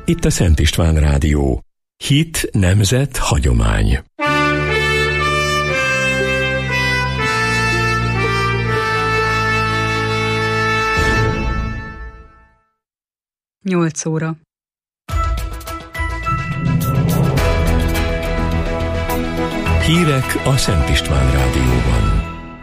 itt a Szent István Rádió. Hit, nemzet, hagyomány. Nyolc óra. Hírek a Szent István Rádióban.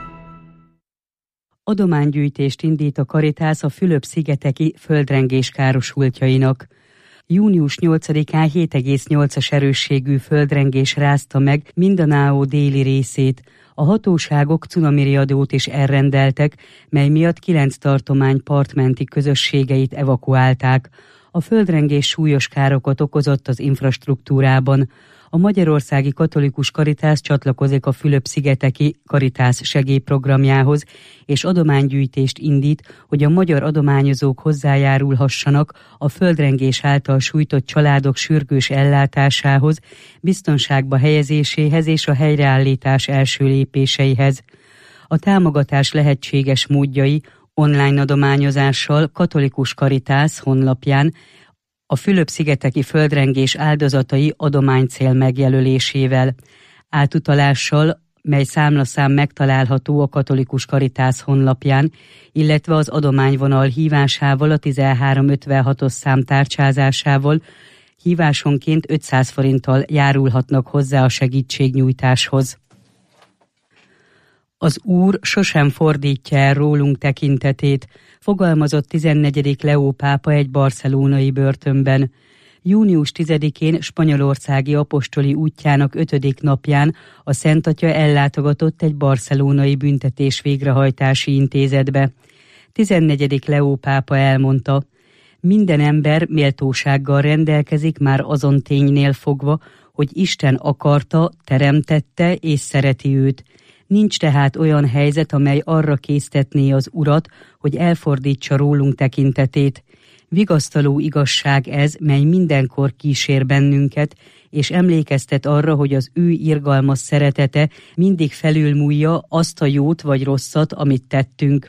Adománygyűjtést indít a Karitász a Fülöp-szigeteki földrengés károsultjainak. Június 8-án 7,8-as erősségű földrengés rázta meg Mindanao déli részét. A hatóságok cunamiriadót is elrendeltek, mely miatt 9 tartomány partmenti közösségeit evakuálták. A földrengés súlyos károkat okozott az infrastruktúrában. A Magyarországi Katolikus Karitász csatlakozik a Fülöp-szigeteki Karitász segélyprogramjához, és adománygyűjtést indít, hogy a magyar adományozók hozzájárulhassanak a földrengés által sújtott családok sürgős ellátásához, biztonságba helyezéséhez és a helyreállítás első lépéseihez. A támogatás lehetséges módjai online adományozással Katolikus Karitász honlapján, a Fülöp-szigeteki földrengés áldozatai adománycél megjelölésével, átutalással, mely számlaszám megtalálható a Katolikus Karitász honlapján, illetve az adományvonal hívásával, a 1356-os szám tárcsázásával hívásonként 500 forinttal járulhatnak hozzá a segítségnyújtáshoz. Az Úr sosem fordítja el rólunk tekintetét, fogalmazott 14. Leó pápa egy barcelonai börtönben. Június 10-én spanyolországi apostoli útjának 5. napján a Szent Atya ellátogatott egy barcelonai büntetés végrehajtási intézetbe. 14. Leó pápa elmondta, minden ember méltósággal rendelkezik már azon ténynél fogva, hogy Isten akarta, teremtette és szereti őt. Nincs tehát olyan helyzet, amely arra késztetné az Urat, hogy elfordítsa rólunk tekintetét. Vigasztaló igazság ez, mely mindenkor kísér bennünket, és emlékeztet arra, hogy az ő irgalmas szeretete mindig felülmúlja azt a jót vagy rosszat, amit tettünk.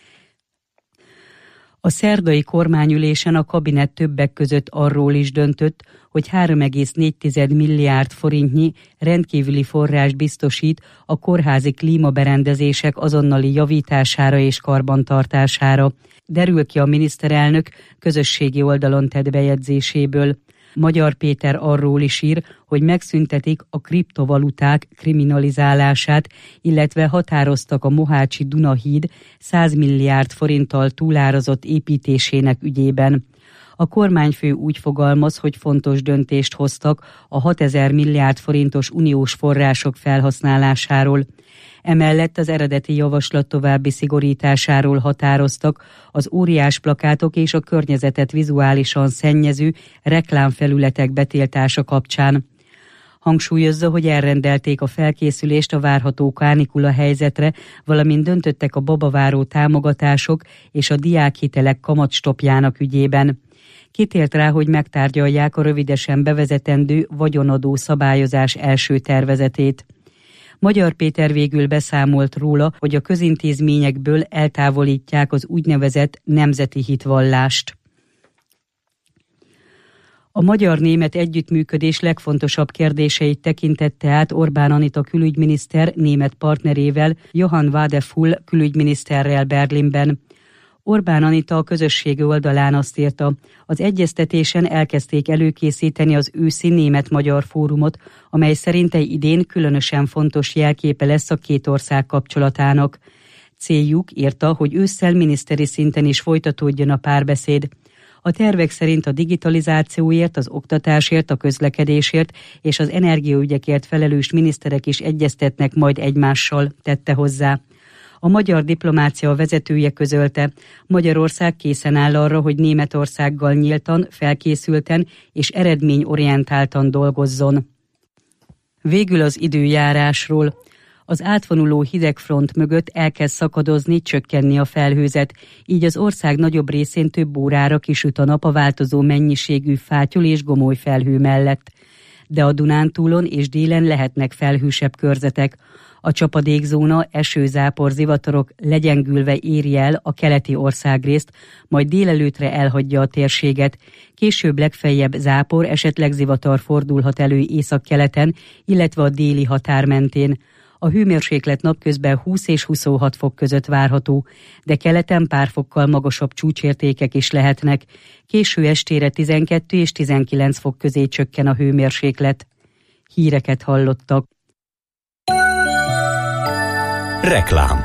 A szerdai kormányülésen a kabinet többek között arról is döntött, hogy 3,4 milliárd forintnyi rendkívüli forrást biztosít a kórházi klímaberendezések azonnali javítására és karbantartására. Derül ki a miniszterelnök közösségi oldalon tett bejegyzéséből. Magyar Péter arról is ír, hogy megszüntetik a kriptovaluták kriminalizálását, illetve határoztak a Mohácsi Dunahíd 100 milliárd forinttal túlárazott építésének ügyében. A kormányfő úgy fogalmaz, hogy fontos döntést hoztak a 6000 milliárd forintos uniós források felhasználásáról. Emellett az eredeti javaslat további szigorításáról határoztak az óriás plakátok és a környezetet vizuálisan szennyező reklámfelületek betiltása kapcsán. Hangsúlyozza, hogy elrendelték a felkészülést a várható kánikula helyzetre, valamint döntöttek a babaváró támogatások és a diákhitelek kamatstopjának ügyében. Kitért rá, hogy megtárgyalják a rövidesen bevezetendő vagyonadó szabályozás első tervezetét. Magyar Péter végül beszámolt róla, hogy a közintézményekből eltávolítják az úgynevezett nemzeti hitvallást. A magyar-német együttműködés legfontosabb kérdéseit tekintette át Orbán Anita külügyminiszter német partnerével, Johann Wadefull külügyminiszterrel Berlinben. Orbán Anita a közösségi oldalán azt írta, az egyeztetésen elkezdték előkészíteni az őszi német-magyar fórumot, amely szerinte idén különösen fontos jelképe lesz a két ország kapcsolatának. Céljuk, írta, hogy ősszel miniszteri szinten is folytatódjon a párbeszéd. A tervek szerint a digitalizációért, az oktatásért, a közlekedésért és az energiaügyekért felelős miniszterek is egyeztetnek majd egymással, tette hozzá. A magyar diplomácia vezetője közölte, Magyarország készen áll arra, hogy Németországgal nyíltan, felkészülten és eredményorientáltan dolgozzon. Végül az időjárásról. Az átvonuló hidegfront mögött elkezd szakadozni, csökkenni a felhőzet, így az ország nagyobb részén több órára kisüt a nap a változó mennyiségű fátyol és gomoly felhő mellett. de a Dunántúlon és délen lehetnek felhősebb körzetek. A csapadékzóna, eső-zápor, zivatarok legyengülve éri el a keleti országrészt, majd délelőtre elhagyja a térséget. Később legfeljebb zápor, esetleg zivatar fordulhat elő északkeleten, illetve a déli határ mentén. A hőmérséklet napközben 20 és 26 fok között várható, de keleten pár fokkal magasabb csúcsértékek is lehetnek. Késő estére 12 és 19 fok közé csökken a hőmérséklet. Híreket hallottak. Reklám.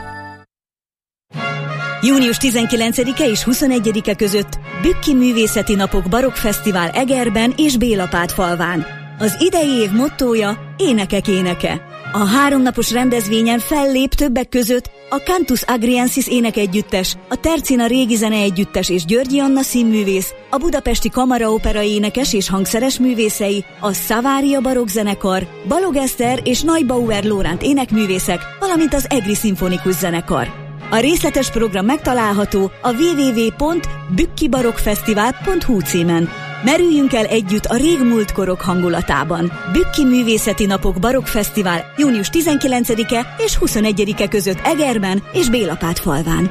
Június 19-e és 21-e között Bükki Művészeti Napok Barokkfesztivál Egerben és Bélapátfalván. Az idei év mottója Énekek éneke. A 3 napos rendezvényen fellép többek között a Cantus Agriensis énekegyüttes, a Tercina Régi Zeneegyüttes és Györgyi Anna színművész, a Budapesti Kamaraopera énekes és hangszeres művészei, a Szavária barokkzenekar, Balog Eszter és Neubauer Lóránt énekművészek, valamint az Egri Szimfonikus Zenekar. A részletes program megtalálható a www.bükkibarokkfesztivál.hu címen. Merüljünk el együtt a régmúlt korok hangulatában. Bükki Művészeti Napok Barokkfesztivál június 19-e és 21-e között Egerben és Bélapátfalván.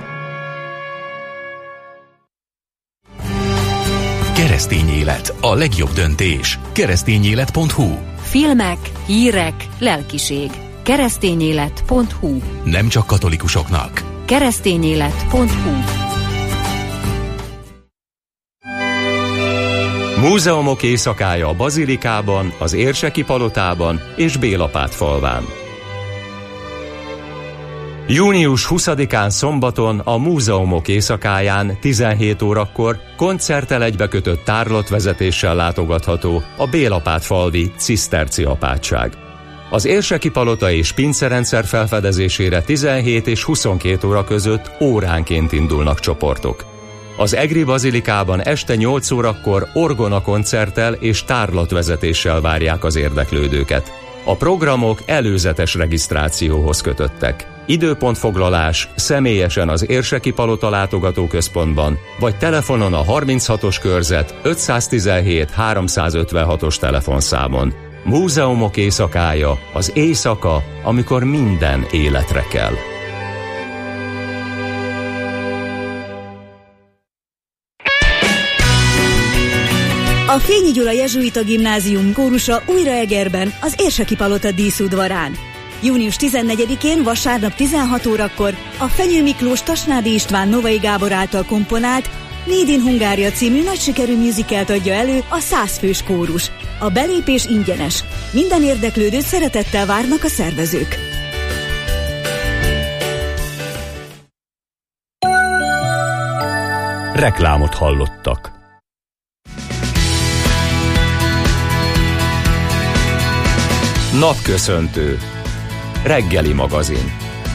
Keresztény élet, a legjobb döntés. Keresztényélet.hu. Filmek, hírek, lelkiség. Keresztényélet.hu. Nem csak katolikusoknak. Keresztényélet.hu. Múzeumok éjszakája a Bazilikában, az Érseki Palotában és Bélapátfalván. Június 20-án szombaton a Múzeumok éjszakáján 17 órakor koncerttel egybekötött tárlatvezetéssel látogatható a Bélapátfalvi Ciszterci apátság. Az Érseki Palota és pincerendszer felfedezésére 17 és 22 óra között óránként indulnak csoportok. Az Egri Bazilikában este 8 órakor orgona koncerttel és tárlatvezetéssel várják az érdeklődőket. A programok előzetes regisztrációhoz kötöttek. Időpontfoglalás személyesen az Érseki Palota látogatóközpontban, vagy telefonon a 36-os körzet 517 356-os telefonszámon. Múzeumok éjszakája, az éjszaka, amikor minden életre kell. A Fényi Gyula Jezsuita Gimnázium kórusa újra Egerben, az Érseki Palota díszudvarán. Június 14-én vasárnap 16 órakor a Fenyő Miklós Tasnádi István Novai Gábor által komponált Made in Hungária című nagy sikerű musicalt adja elő a 100 fős kórus. A belépés ingyenes. Minden érdeklődőt szeretettel várnak a szervezők. Reklámot hallottak. Napköszöntő. Reggeli magazin.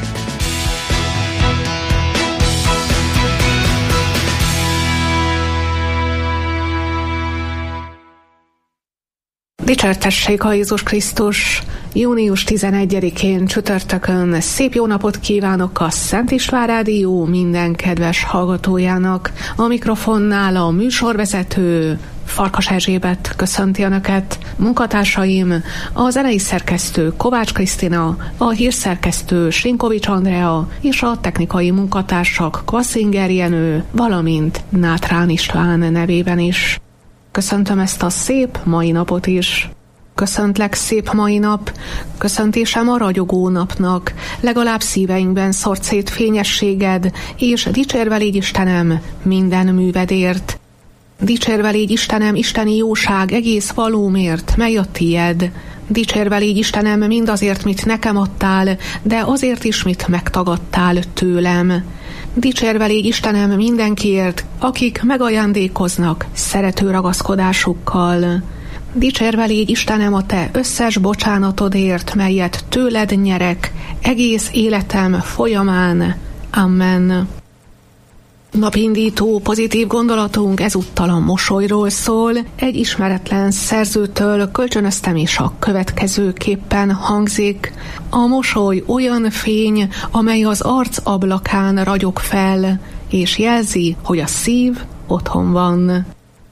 Dicsértessék a Jézus Krisztus! Június 11-én csütörtökön szép jó napot kívánok a Szent István Rádió minden kedves hallgatójának. A mikrofonnál a műsorvezető Farkas Erzsébet köszönti Önöket, munkatársaim, a zenei szerkesztő Kovács Krisztina, a hírszerkesztő Sinkovics Andrea és a technikai munkatársak Kvaszinger Jenő, valamint Nátrán István nevében is. Köszöntöm ezt a szép mai napot is. Köszöntlek szép mai nap, köszöntésem a ragyogó napnak, legalább szíveinkben szórd szét fényességed, és dicsérve légy Istenem minden művedért. Dicsérve légy Istenem isteni jóság egész valómért, mely a tied. Dicsérve légy Istenem mindazért, mit nekem adtál, de azért is, mit megtagadtál tőlem. Dicsérve légy Istenem mindenkiért, akik megajándékoznak szerető ragaszkodásukkal. Dicsérve légy Istenem a te összes bocsánatodért, melyet tőled nyerek, egész életem folyamán. Amen. Napindító pozitív gondolatunk ezúttal a mosolyról szól. Egy ismeretlen szerzőtől kölcsönöztem, és a következőképpen hangzik. A mosoly olyan fény, amely az arc ablakán ragyog fel, és jelzi, hogy a szív otthon van.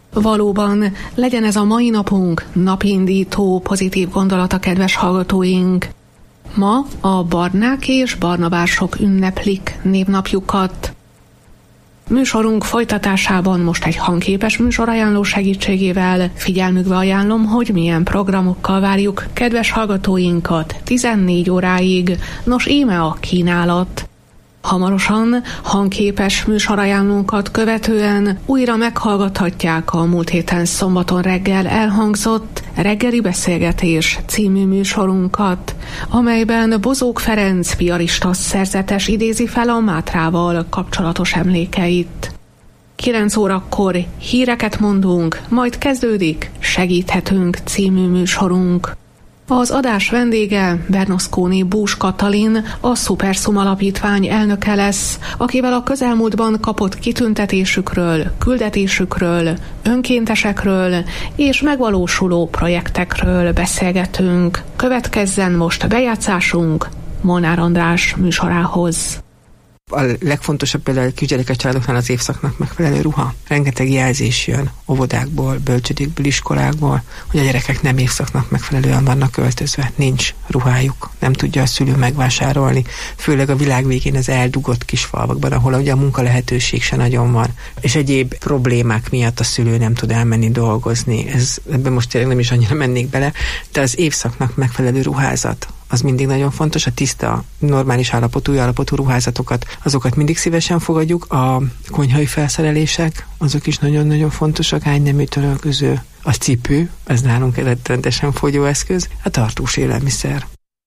Valóban legyen ez a mai napunk napindító, pozitív gondolata, kedves hallgatóink. Ma a Barnák és Barnabások ünneplik névnapjukat. Műsorunk folytatásában most egy hangképes műsorajánló segítségével figyelmükbe ajánlom, hogy milyen programokkal várjuk kedves hallgatóinkat 14 óráig. Nos, íme a kínálat. Hamarosan hangképes műsorajánlónkat követően újra meghallgathatják a múlt héten szombaton reggel elhangzott Reggeli Beszélgetés című műsorunkat, amelyben Bozók Ferenc piarista szerzetes idézi fel a Mátrával kapcsolatos emlékeit. 9 órakor híreket mondunk, majd kezdődik Segíthetünk című műsorunk. Az adás vendége Bernasconi Bús Katalin, a Szuperszum Alapítvány elnöke lesz, akivel a közelmúltban kapott kitüntetésükről, küldetésükről, önkéntesekről és megvalósuló projektekről beszélgetünk. Következzen most bejátszásunk Molnár András műsorához. A legfontosabb például a kisgyerekes családoknál az évszaknak megfelelő ruha. Rengeteg jelzés jön óvodákból, bölcsödékből, iskolákból, hogy a gyerekek nem évszaknak megfelelően vannak öltözve. Nincs ruhájuk, nem tudja a szülő megvásárolni. Főleg a világ végén az eldugott kis falvakban, ahol ugye a munka lehetőség se nagyon van. És egyéb problémák miatt a szülő nem tud elmenni dolgozni. Ebben most tényleg nem is annyira mennék bele, de az évszaknak megfelelő ruházat az mindig nagyon fontos, a tiszta, normális állapotú, új állapotú ruházatokat, azokat mindig szívesen fogadjuk, a konyhai felszerelések, azok is nagyon-nagyon fontosak, ágynemű, törölköző, a cipő, ez nálunk rendesen fogyóeszköz, a tartós élelmiszer.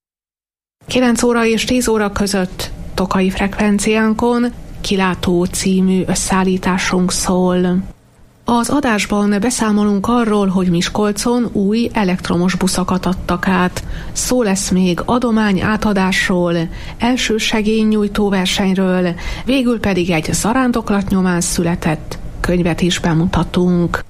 9 óra és 10 óra között Tokai frekvenciánkon Kilátó című összeállításunk szól. Az adásban beszámolunk arról, hogy Miskolcon új elektromos buszokat adtak át. Szó lesz még adomány átadásról, elsősegélynyújtó versenyről, végül pedig egy zarándoklat nyomán született könyvet is bemutatunk.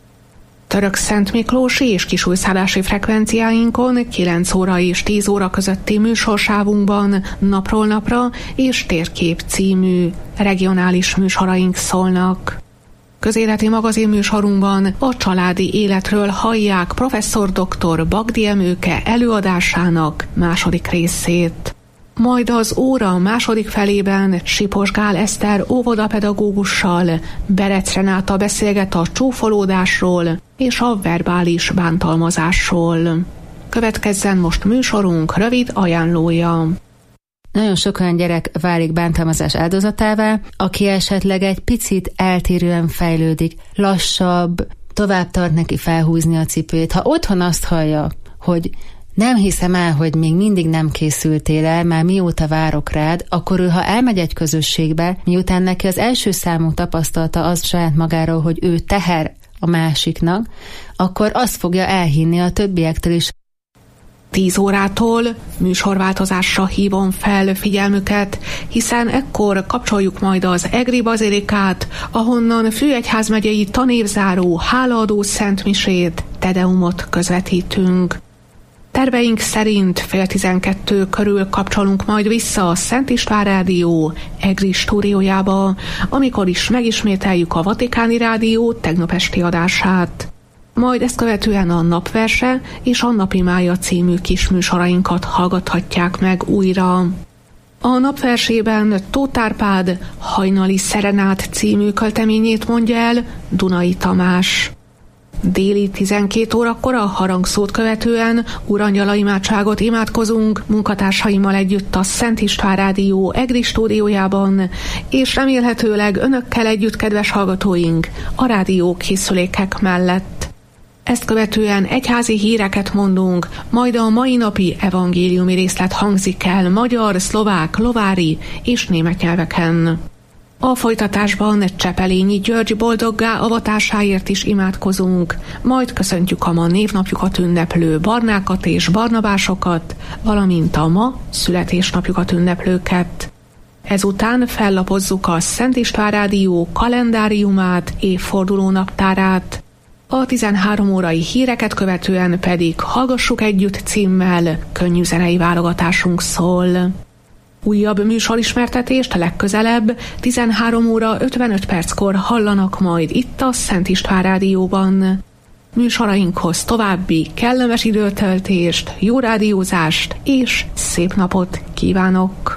Törökszentmiklósi és Kisújszállási frekvenciáinkon 9 óra és 10 óra közötti műsorsávunkban Napról napra és Térkép című regionális műsoraink szólnak. Közéleti magazin műsorunkban a családi életről hallják professzor dr. Bagdi Emőke előadásának második részét. Majd az óra második felében Sipos Gál Eszter óvodapedagógussal Berec Renáta beszélget a csúfolódásról és a verbális bántalmazásról. Következzen most műsorunk rövid ajánlója. Nagyon sok olyan gyerek válik bántalmazás áldozatává, aki esetleg egy picit eltérően fejlődik, lassabb, tovább tart neki felhúzni a cipőt. Ha otthon azt hallja, hogy nem hiszem el, hogy még mindig nem készültél el, már mióta várok rád, akkor ő, ha elmegy egy közösségbe, miután neki az első számú tapasztalata az saját magáról, hogy ő teher a másiknak, akkor azt fogja elhinni a többiektől is. 10 órától műsorváltozásra hívom fel figyelmüket, hiszen ekkor kapcsoljuk majd az Egri Bazilikát, ahonnan főegyházmegyei tanévzáró hálaadó szentmisét, Tedeumot közvetítünk. Terveink szerint 11:30 körül kapcsolunk majd vissza a Szent István Rádió Egri stúdiójába, amikor is megismételjük a Vatikáni Rádió tegnap esti adását. Majd ezt követően a Napverse és a Napimája című kisműsorainkat hallgathatják meg újra. A Napversében Tóth Árpád Hajnali Szerenát című költeményét mondja el Dunai Tamás. Déli 12 órakor a harangszót követően Urangyala imádságot imádkozunk munkatársaimmal együtt a Szent István Rádió Egri stúdiójában, és remélhetőleg önökkel együtt, kedves hallgatóink, a rádió készülékek mellett. Ezt követően egyházi híreket mondunk, majd a mai napi evangéliumi részlet hangzik el magyar, szlovák, lovári és német nyelveken. A folytatásban Csepelényi György boldoggá avatásáért is imádkozunk, majd köszöntjük a ma névnapjukat ünneplő Barnákat és Barnabásokat, valamint a ma születésnapjukat ünneplőket. Ezután fellapozzuk a Szent István Rádió kalendáriumát, évforduló naptárát. A 13 órai híreket követően pedig Hallgassuk együtt címmel könnyű zenei válogatásunk szól. Újabb műsorismertetést legközelebb 13 óra 55 perckor hallanak majd itt a Szent István Rádióban. Műsorainkhoz további kellemes időtöltést, jó rádiózást és szép napot kívánok!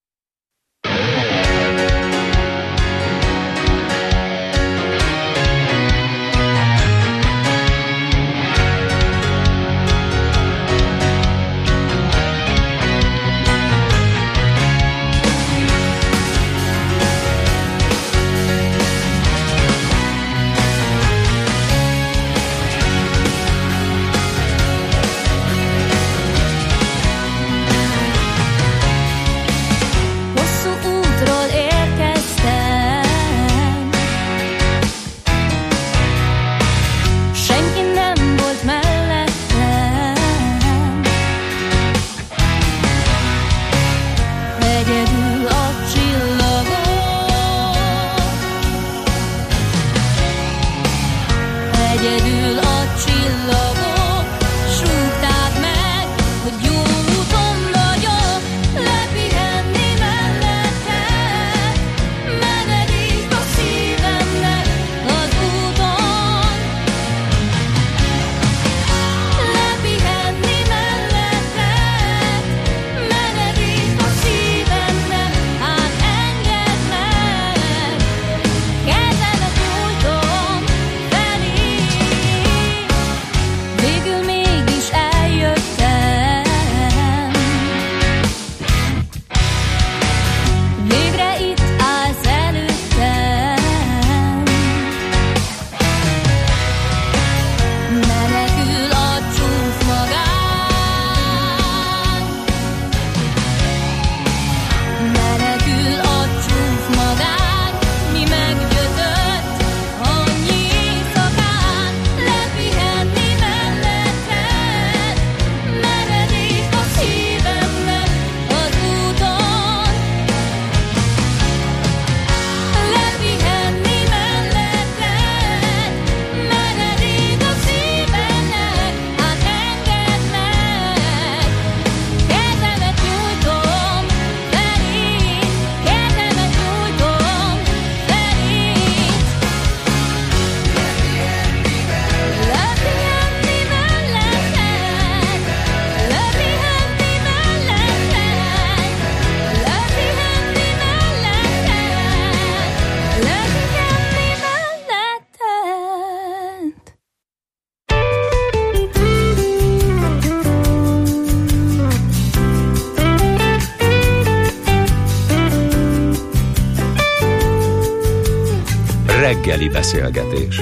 Reggeli beszélgetés.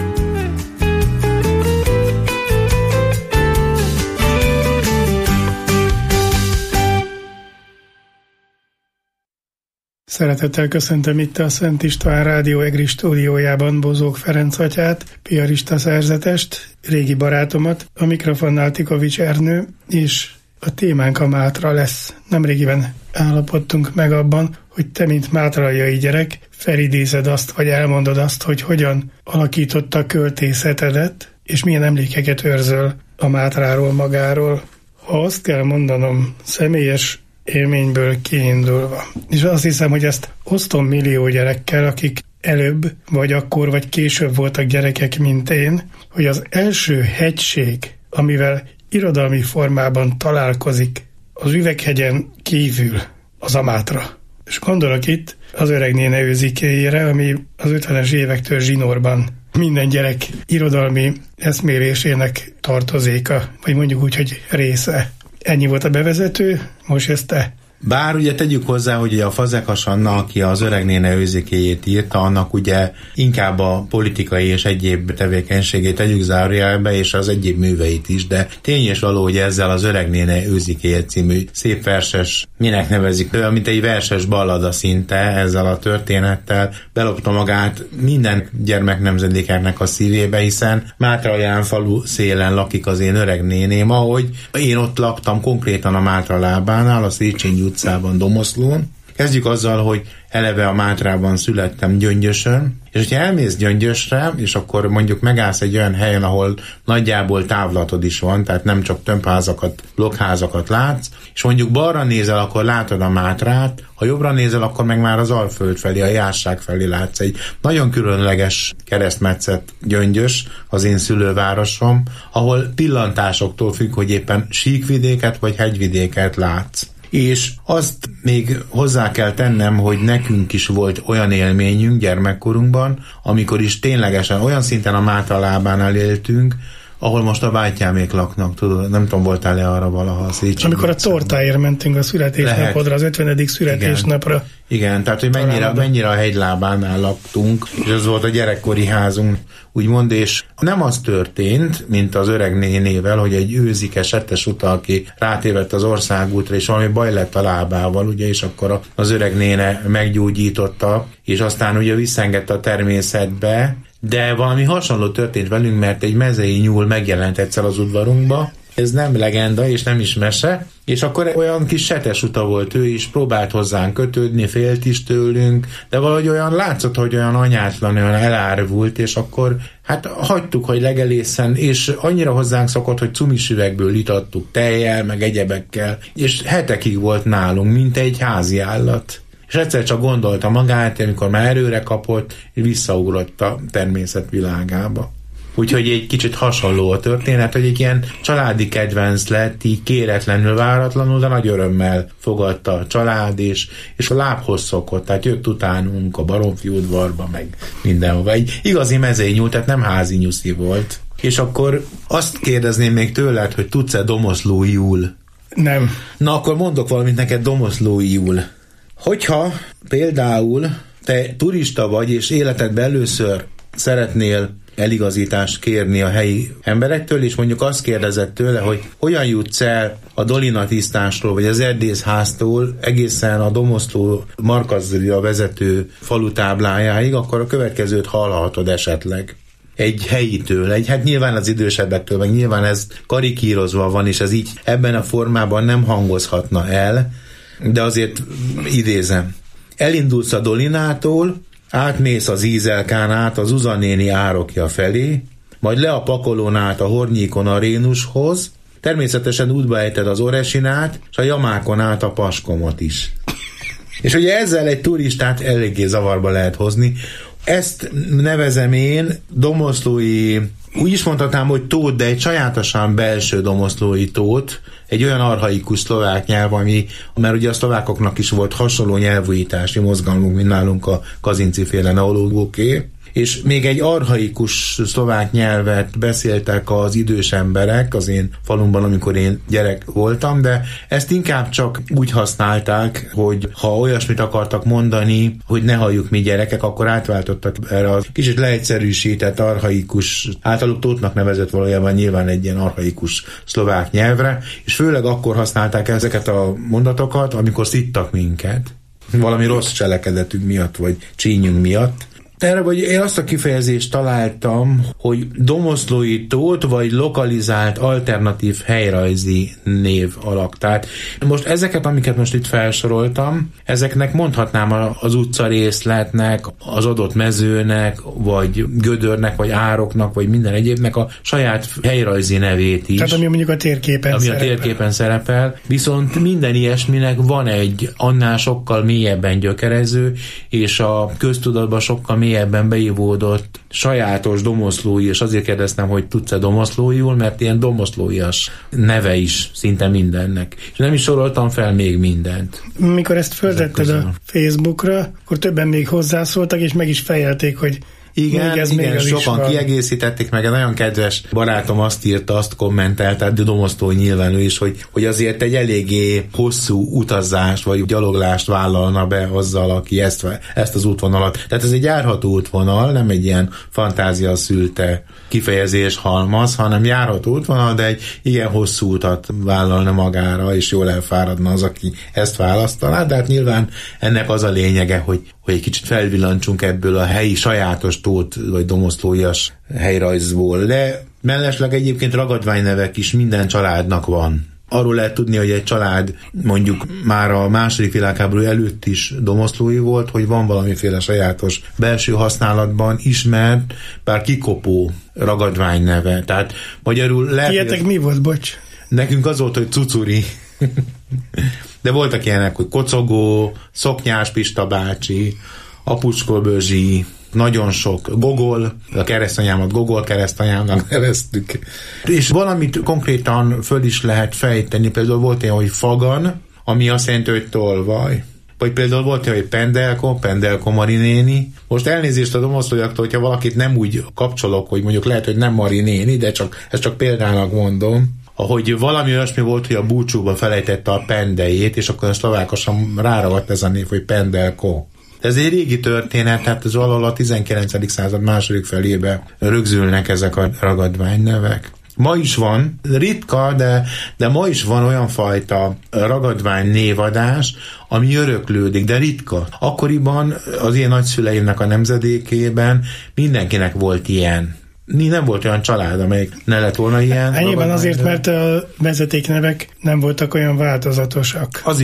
Szeretettel köszöntöm itt a Szent István Rádió EGRI stúdiójában Bozók Ferenc atyát, piarista szerzetest, régi barátomat, a mikrofonnál Tikovics Ernő, és a témánk a Mátra lesz. Nemrégiben állapodtunk meg abban, hogy te, mint mátraljai gyerek, felidézed azt, vagy elmondod azt, hogy hogyan alakította a költészetedet, és milyen emlékeket őrzöl a Mátráról magáról. Ha azt kell mondanom, személyes élményből kiindulva, és azt hiszem, hogy ezt osztom millió gyerekkel, akik előbb, vagy akkor, vagy később voltak gyerekek, mint én, hogy az első hegység, amivel irodalmi formában találkozik az Üveghegyen kívül, az a Mátra. És gondolok itt az Öregnéne őzikéjére, ami az 50-es évektől zsinórban minden gyerek irodalmi eszmélésének tartozéka, vagy mondjuk úgy, hogy része. Ennyi volt a bevezető, most ezt te. Bár ugye tegyük hozzá, hogy a Fazekas Anna, aki az Öregnéne őzikéjét írta, annak ugye inkább a politikai és egyéb tevékenységét tegyük zárójelbe, és az egyéb műveit is, de tény és való, hogy ezzel az Öregnéne őzikéje című szép verses, minek nevezik, olyan, mint egy verses ballada szinte, ezzel a történettel belopta magát minden gyermeknemzedékeknek a szívébe, hiszen Mátralján falu szélen lakik az én öregnéném, ahogy én ott laktam konkrétan a Mátra lábánál, a Széchenyi utcában, Domoszlón, Kezdjük azzal, hogy eleve a Mátrában születtem, Gyöngyösön, és hogyha elmész Gyöngyösre, és akkor mondjuk megállsz egy olyan helyen, ahol nagyjából távlatod is van, tehát nem csak tömbházakat, blokkházakat látsz, és mondjuk balra nézel, akkor látod a Mátrát, ha jobbra nézel, akkor meg már az Alföld felé, a Jászság felé látsz. Egy nagyon különleges keresztmetszet Gyöngyös, az én szülővárosom, ahol pillantásoktól függ, hogy éppen síkvidéket vagy hegyvidéket látsz. És azt még hozzá kell tennem, hogy nekünk is volt olyan élményünk gyermekkorunkban, amikor is ténylegesen olyan szinten a Mátra lábánál éltünk, ahol most a bátyámék laknak, tudod, nem tudom, voltál-e arra valaha a Széchenyi. Amikor a tortáért mentünk a születésnapodra, az 50. születésnapra. Igen, tehát hogy mennyire a hegylábánál laktunk, és ez volt a gyerekkori házunk, úgymond, és nem az történt, mint az öreg nénével, hogy egy őzike, settes utalki rátévedt az országútra, és valami baj lett a lábával, ugye, és akkor az öreg néne meggyógyította, és aztán ugye visszaengedte a természetbe, de valami hasonló történt velünk, mert egy mezei nyúl megjelent egyszer az udvarunkba. Ez nem legenda és nem is mese, és akkor olyan kis setes uta volt ő is, próbált hozzánk kötődni, félt is tőlünk, de valahogy olyan látszott, hogy olyan anyátlan, olyan elárvult, és akkor hát hagytuk, hogy legelészen, és annyira hozzánk szokott, hogy cumis üvegből itattuk tejjel, meg egyebekkel, és hetekig volt nálunk, mint egy házi állat. És egyszer csak gondolta magát, amikor már erőre kapott, és visszaugrott a természet világába. Úgyhogy egy kicsit hasonló a történet, hogy egy ilyen családi kedvenc lett, így kéretlenül, váratlanul, de nagy örömmel fogadta a család, és a lábhoz szokott, tehát jött utánunk a Baromfi udvarba, meg mindenhova. Egy igazi mezei nyúl, tehát nem házi nyuszi volt. És akkor azt kérdezném még tőled, hogy tudsz-e domoszlóiul? Nem. Na, akkor mondok valamit neked domoszlóiul. Hogyha például te turista vagy, és életedben először szeretnél eligazítást kérni a helyi emberektől, és mondjuk azt kérdezed tőle, hogy hogyan jutsz el a Dolina tisztásról, vagy az Erdészháztól egészen a Domoszló Markazra vezető falutáblájáig, akkor a következőt hallhatod esetleg. Egy helyitől, hát nyilván az idősebbektől, meg nyilván ez karikírozva van, és ez így ebben a formában nem hangozhatna el, de azért idézem. Elindulsz a Dolinától, átmész az Ízelkán át az Uzanéni árokja felé, majd le a Pakolón át a Hornyíkon a Rénushoz, természetesen útba ejted az Oresinát, és a Jamákon át a Paskomot is. És ugye ezzel egy turistát eléggé zavarba lehet hozni. Ezt nevezem én domoszlói, úgy is mondhatnám, hogy tót, de egy sajátosan belső domoszlói tót, egy olyan archaikus szlovák nyelv, mert ugye a szlovákoknak is volt hasonló nyelvújítási mozgalmunk, mint nálunk a Kazinci-féle neológóké, és még egy archaikus szlovák nyelvet beszéltek az idős emberek az én falumban, amikor én gyerek voltam, de ezt inkább csak úgy használták, hogy ha olyasmit akartak mondani, hogy ne halljuk mi gyerekek, akkor átváltottak erre a kicsit leegyszerűsített, archaikus, általuk tótnak nevezett valójában nyilván egy ilyen archaikus szlovák nyelvre, és főleg akkor használták ezeket a mondatokat, amikor szittak minket, valami rossz cselekedetünk miatt, vagy csínyünk miatt. Erre vagy én azt a kifejezést találtam, hogy domoszlói tót, vagy lokalizált alternatív helyrajzi név alak. Tehát most ezeket, amiket most itt felsoroltam, ezeknek mondhatnám az utcarészletnek, az adott mezőnek, vagy gödörnek, vagy ároknak, vagy minden egyébnek a saját helyrajzi nevét is. Tehát ami mondjuk a térképen szerepel. Viszont minden ilyesminek van egy annál sokkal mélyebben gyökerező, és a köztudatban sokkal mélyebben beivódott sajátos domoszlói, és azért kérdeztem, hogy tudsz-e domoszlóiul, mert ilyen domoszlóias neve is szinte mindennek. És nem is soroltam fel még mindent. Mikor ezt föltetted a Facebookra, akkor többen még hozzászóltak, és meg is fejelték, hogy igen, sokan kiegészítették, meg egy nagyon kedves barátom azt írta, azt kommentelte, de domoszlói nyilván ő is, hogy azért egy eléggé hosszú utazást, vagy gyaloglást vállalna be azzal, aki ezt az útvonalat. Tehát ez egy járható útvonal, nem egy ilyen fantázia szülte kifejezés halmaz, hanem járható útvonal, de egy igen hosszú utat vállalna magára, és jól elfáradna az, aki ezt választaná, de hát nyilván ennek az a lényege, hogy egy kicsit felvillantsunk ebből a helyi sajátos tót, vagy domoszlóias helyrajzból. De mellesleg egyébként ragadványnevek is minden családnak van. arról lehet tudni, hogy egy család mondjuk már a második világháború előtt is domoszlói volt, hogy van valamiféle sajátos belső használatban ismert, bár kikopó ragadvány neve. Tehát magyarul lehet... Ilyetek mi volt, bocs? Nekünk az volt, hogy cucuri. De voltak ilyenek, hogy kocogó, szoknyás Pista bácsi, apucskolbözsi, nagyon sok Gogol, a keresztanyámat Gogol keresztanyámnak neveztük. És valamit konkrétan föl is lehet fejteni, például volt ilyen, hogy fagan, ami azt jelenti, hogy tolvaj. Vagy például volt ilyen, hogy Pendelko Marinéni. Most elnézést a domoszlójaktól, hogyha valakit nem úgy kapcsolok, hogy mondjuk lehet, hogy nem Marinéni, de ezt csak példának mondom, ahogy valami olyasmi volt, hogy a búcsúba felejtette a pendejét, és akkor a szlovákosan ráragadt ez a név, hogy Pendelko. Ez egy régi történet, tehát ez valahol a 19. század második felébe rögzülnek ezek a ragadványnevek. Ma is van, ritka, de ma is van olyan fajta ragadvány névadás, ami öröklődik, de ritka. Akkoriban az én nagyszüleimnek a nemzedékében mindenkinek volt ilyen. Nem volt olyan család, amelyik ne lett volna ilyen. Ennyiben azért, mert a vezetéknevek nem voltak olyan változatosak. Az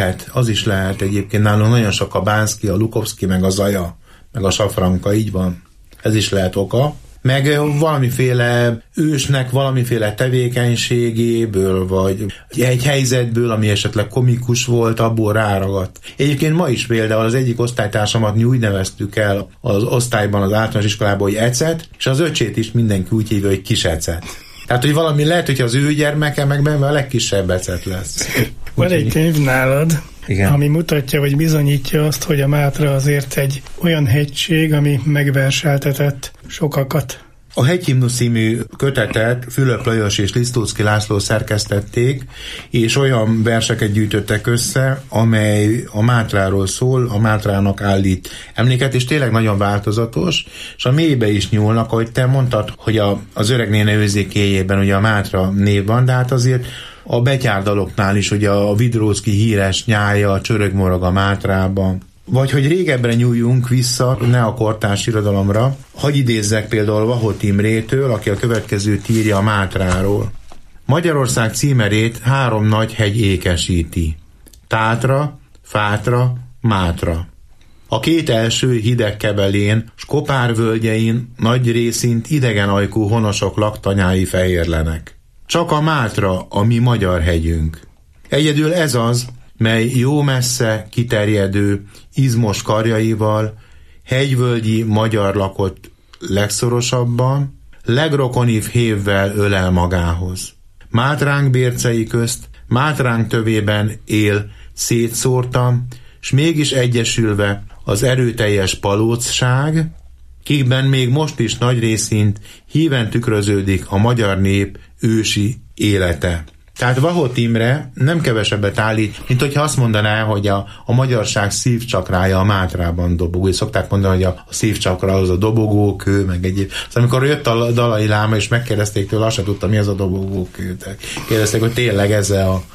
is lehet egyébként. Nálunk nagyon sok a Bánszki, a Lukovszki, meg a Zaja, meg a Safranka, így van. Ez is lehet oka. Meg valamiféle ősnek valamiféle tevékenységéből, vagy egy helyzetből, ami esetleg komikus volt, abból ráragadt. Egyébként ma is például az egyik osztálytársamat mi úgy neveztük el az osztályban, az általános iskolában, hogy Ecet, és az öcsét is mindenki úgy hívja, hogy Kis Ecet. Tehát, hogy valami lehet, hogy az ő gyermeke meg benne a legkisebb Ecet lesz. Van egy könyv nálad, igen, ami mutatja, vagy bizonyítja azt, hogy a Mátra azért egy olyan hegység, ami megverseltetett sokakat. A Hegyhimnusz című kötetet Fülöp Lajos és Lisztóczky László szerkesztették, és olyan verseket gyűjtöttek össze, amely a Mátráról szól, a Mátrának állít emléket, és tényleg nagyon változatos, és a mélybe is nyúlnak, ahogy te mondtad, hogy az öregnéne őzékéjében ugye a Mátra név van, de hát azért a betyárdaloknál is ugye a Vidróczky híres nyája, a csörög-morog a Mátrában. Vagy hogy régebbre nyúljunk vissza, ne a kortárs irodalomra, hadd idézzek például Vahot Imrétől, aki a következőt írja a Mátráról. Magyarország címerét 3 nagy hegy ékesíti. Tátra, Fátra, Mátra. A 2 első hideg kebelén, s kopárvölgyein nagy részint idegen ajkú honosok laktanyái fehérlenek. Csak a Mátra a mi magyar hegyünk. Egyedül ez az, mely jó messze kiterjedő, izmos karjaival, hegyvölgyi magyar lakott legszorosabban, legrokonibb hévvel ölel magához. Mátránk bércei közt, Mátránk tövében él szétszórtam, s mégis egyesülve az erőteljes palócság, kikben még most is nagy részint híven tükröződik a magyar nép ősi élete. Tehát Vahot Imre nem kevesebbet állít, mint hogyha azt mondaná, hogy a magyarság szívcsakrája a Mátrában dobog. Szokták mondani, hogy a szívcsakra az a dobogókő, meg egyéb. Szóval amikor jött a Dalai Láma, és megkérdezték tőle, azt sem tudta, mi az a dobogókő. Kérdezték, hogy tényleg ez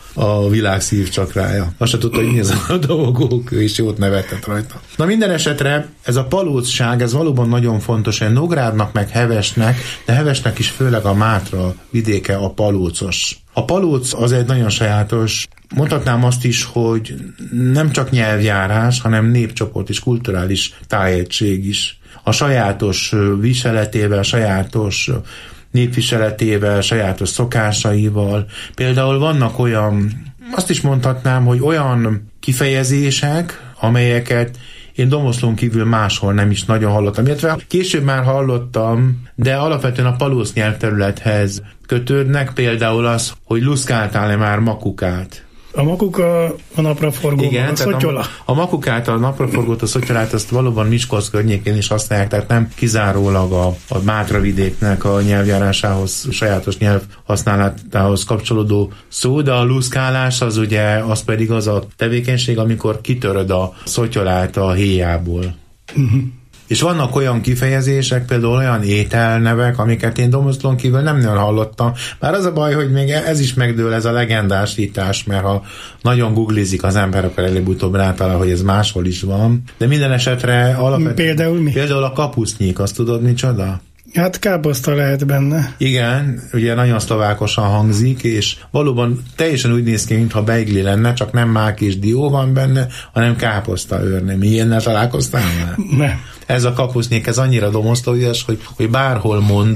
a világ szívcsakrája. Azt sem tudta, hogy mi az a dobogókő, és jót nevetett rajta. Na minden esetre ez a palócság, ez valóban nagyon fontos, hogy Nógrádnak meg Hevesnek, de Hevesnek is főleg a Mátra vidéke a palócos. A palóc az egy nagyon sajátos, mondhatnám azt is, hogy nem csak nyelvjárás, hanem népcsoport és kulturális tájegység is. A sajátos viseletével, sajátos népviseletével, sajátos szokásaival. Például vannak olyan, azt is mondhatnám, hogy olyan kifejezések, amelyeket én Domoszlón kívül máshol nem is nagyon hallottam. Illetve később már hallottam, de alapvetően a palóc nyelvterülethez kötődnek, például az, hogy luszkáltál-e már makukát. A makuka a napraforgó, igen, a szotyola. A makukát, a napraforgót, a szotyolát, azt valóban Miskolc környékén is használják, tehát nem kizárólag a Mátravidéknek a nyelvjárásához, sajátos nyelv használatához kapcsolódó szó, de a luszkálás az ugye, az pedig az a tevékenység, amikor kitöröd a szotyolát a héjából. És vannak olyan kifejezések, például olyan ételnevek, amiket én Domoszlón kívül nem nagyon hallottam. Bár az a baj, hogy még ez is megdől, ez a legendásítás, mert ha nagyon googlizik az ember, akkor előbb-utóbb rátalál, hogy ez máshol is van. De minden esetre alapvetően... Például mi? Például a kapusznyik, azt tudod micsoda? Hát káposzta lehet benne. Igen, ugye nagyon szlovákosan hangzik, és valóban teljesen úgy néz ki, mintha beigli lenne, csak nem mák és dió van benne, hanem káposztaőrne. Mi ilyennel találkoztál már? Nem. Ez a kapusznyék, ez annyira domoszlóias, hogy bárhol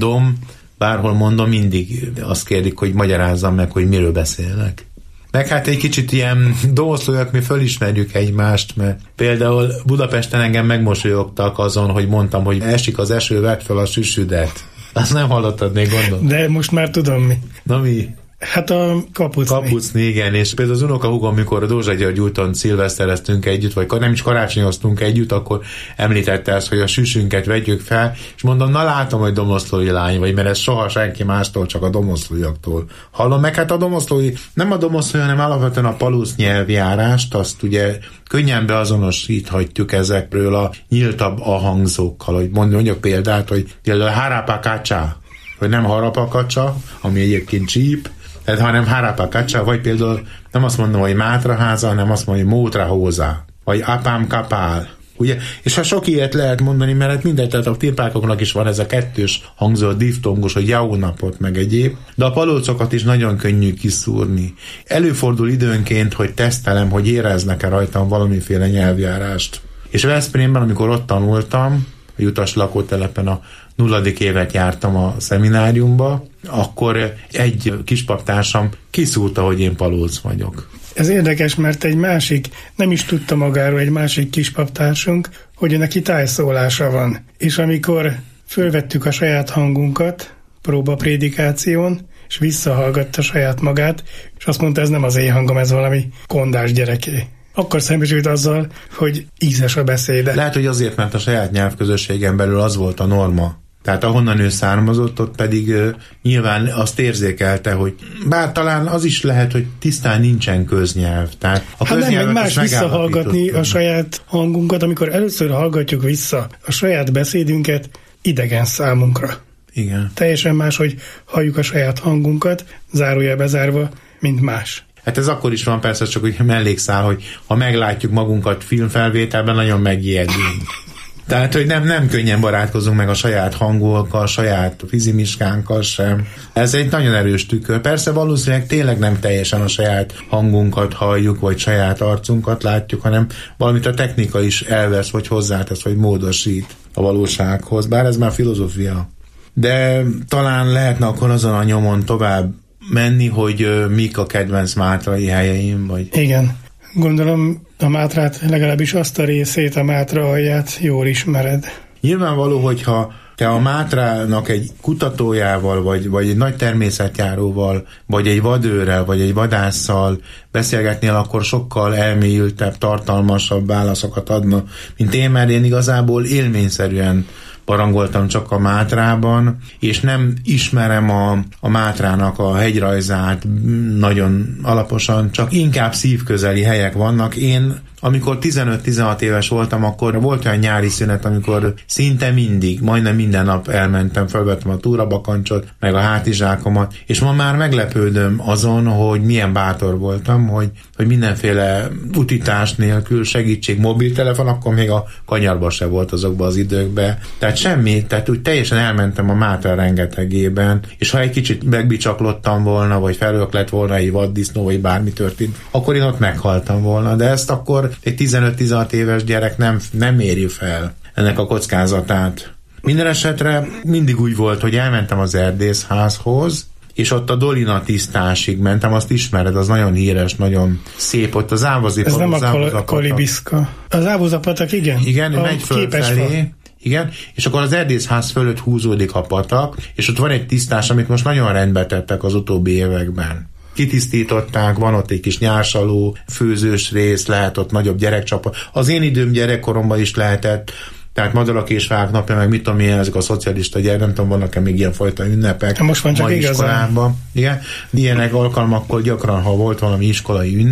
mondom, mindig azt kérdik, hogy magyarázzam meg, hogy miről beszélnek. Meg hát egy kicsit ilyen domoszlóiak, mi fölismerjük egymást, mert például Budapesten engem megmosolyogtak azon, hogy mondtam, hogy esik az eső, vedd fel a süsüdet. Azt nem hallottad még, gondolom. De most már tudom mi. Na mi? Hát a kapucni. Kapucni, igen, és például az unokahúgom, amikor a Dózsa György úton szilvesztereztünk együtt, vagy nem is karácsonyoztunk együtt, akkor említette ezt, hogy a süsünket vegyük fel, és mondom, na látom, hogy domoszlói lány vagy, mert ez soha senki mástól, csak a domoszlóiaktól. Hallom meg, hát a domoszlói, nem a domoszlói, hanem alapvetően a palusz nyelvjárást, azt ugye könnyen beazonosíthatjuk ezekről a nyíltabb ahangzókkal, hogy mondjak példát, hogy például harapakacsa, hogy nem harapakacsa, ami egyébként csíp, hanem harapakacsa, vagy például nem azt mondom, hogy mátraháza, hanem azt mondom, hogy mótrahóza, vagy apám kapál. Ugye? És ha sok ilyet lehet mondani, mert hát mindegy, tehát a tirpákoknak is van ez a kettős hangzó, diftongos, hogy jó napot, meg egyéb, de a palócokat is nagyon könnyű kiszúrni. Előfordul időnként, hogy tesztelem, hogy éreznek-e rajtam valamiféle nyelvjárást. És Veszprémben, amikor ott tanultam, a Jutas lakótelepen a 0. évet jártam a szemináriumba, akkor egy kispaptársam kiszúrta, hogy én palóc vagyok. Ez érdekes, mert egy másik, nem is tudta magáról egy másik kispaptársunk, hogy neki tájszólása van. És amikor fölvettük a saját hangunkat próbaprédikáción, és visszahallgatta saját magát, és azt mondta, ez nem az én hangom, ez valami kondás gyereké. Akkor szembesült azzal, hogy ízes a beszéde. Lehet, hogy azért, mert a saját nyelvközösségen belül az volt a norma. Tehát ahonnan ő származott, ott pedig nyilván azt érzékelte, hogy bár talán az is lehet, hogy tisztán nincsen köznyelv. Tehát a köznyelvet nem más visszahallgatni a saját hangunkat, amikor először hallgatjuk vissza a saját beszédünket, idegen számunkra. Igen. Teljesen más, hogy halljuk a saját hangunkat, zárójelbe zárva, mint más. Hát ez akkor is van persze, csak hogy mellékszál, hogy ha meglátjuk magunkat filmfelvételben, nagyon megijedünk. Tehát, hogy nem könnyen barátkozunk meg a saját hangulkkal, a saját fizimiskánkkal sem. Ez egy nagyon erős tükör. Persze valószínűleg tényleg nem teljesen a saját hangunkat halljuk, vagy saját arcunkat látjuk, hanem valamit a technika is elvesz, vagy hozzátesz, vagy módosít a valósághoz. Bár ez már filozófia. De talán lehetne akkor azon a nyomon tovább menni, hogy mik a kedvenc mátrai helyeim, vagy... Igen. Gondolom a Mátrát, legalábbis azt a részét, a Mátra alját jól ismered. Nyilvánvaló, hogyha te a Mátrának egy kutatójával, vagy egy nagy természetjáróval, vagy egy vadőrrel, vagy egy vadásszal beszélgetnél, akkor sokkal elmélyültebb, tartalmasabb válaszokat adna, mint én, mert én igazából élményszerűen barangoltam csak a Mátrában, és nem ismerem a Mátrának a hegyrajzát nagyon alaposan, csak inkább szívközeli helyek vannak. Én, amikor 15-16 éves voltam, akkor volt olyan nyári szünet, amikor szinte mindig, majdnem minden nap elmentem, felvettem a túrabakancsot, meg a hátizsákomat, és ma már meglepődöm azon, hogy milyen bátor voltam, hogy mindenféle utitás nélkül, segítség, mobiltelefon, akkor még a kanyarba se volt azokban az időkben. Tehát semmi, tehát úgy teljesen elmentem a Mátra rengetegében, és ha egy kicsit megbicsaklottam volna, vagy felők lett volna egy vaddisznó, vagy bármi történt, akkor én ott meghaltam volna, de ezt akkor egy 15-16 éves gyerek nem éri fel ennek a kockázatát. Minden esetre mindig úgy volt, hogy elmentem az erdészházhoz, és ott a Dolina tisztásig mentem, azt ismered, az nagyon híres, nagyon szép, ott az Ávozi-patak. Ez nem a Kolibiszka. Az Ávoza-patak, igen. Igen, megy fölfelé. Igen, és akkor az erdészház fölött húzódik a patak, és ott van egy tisztás, amit most nagyon rendbe tettek az utóbbi években. Kitisztították, van ott egy kis nyársaló, főzős rész, lehet ott nagyobb gyerekcsapat. Az én időm gyerekkoromban is lehetett, tehát madarak és fák napja, meg mit tudom én, ezek a szocialista gyerek, nem tudom, vannak-e még ilyen fajta ünnepek. Most van csak igazán. Igen, ilyenek alkalmakkor gyakran, ha volt valami iskolai ünnep,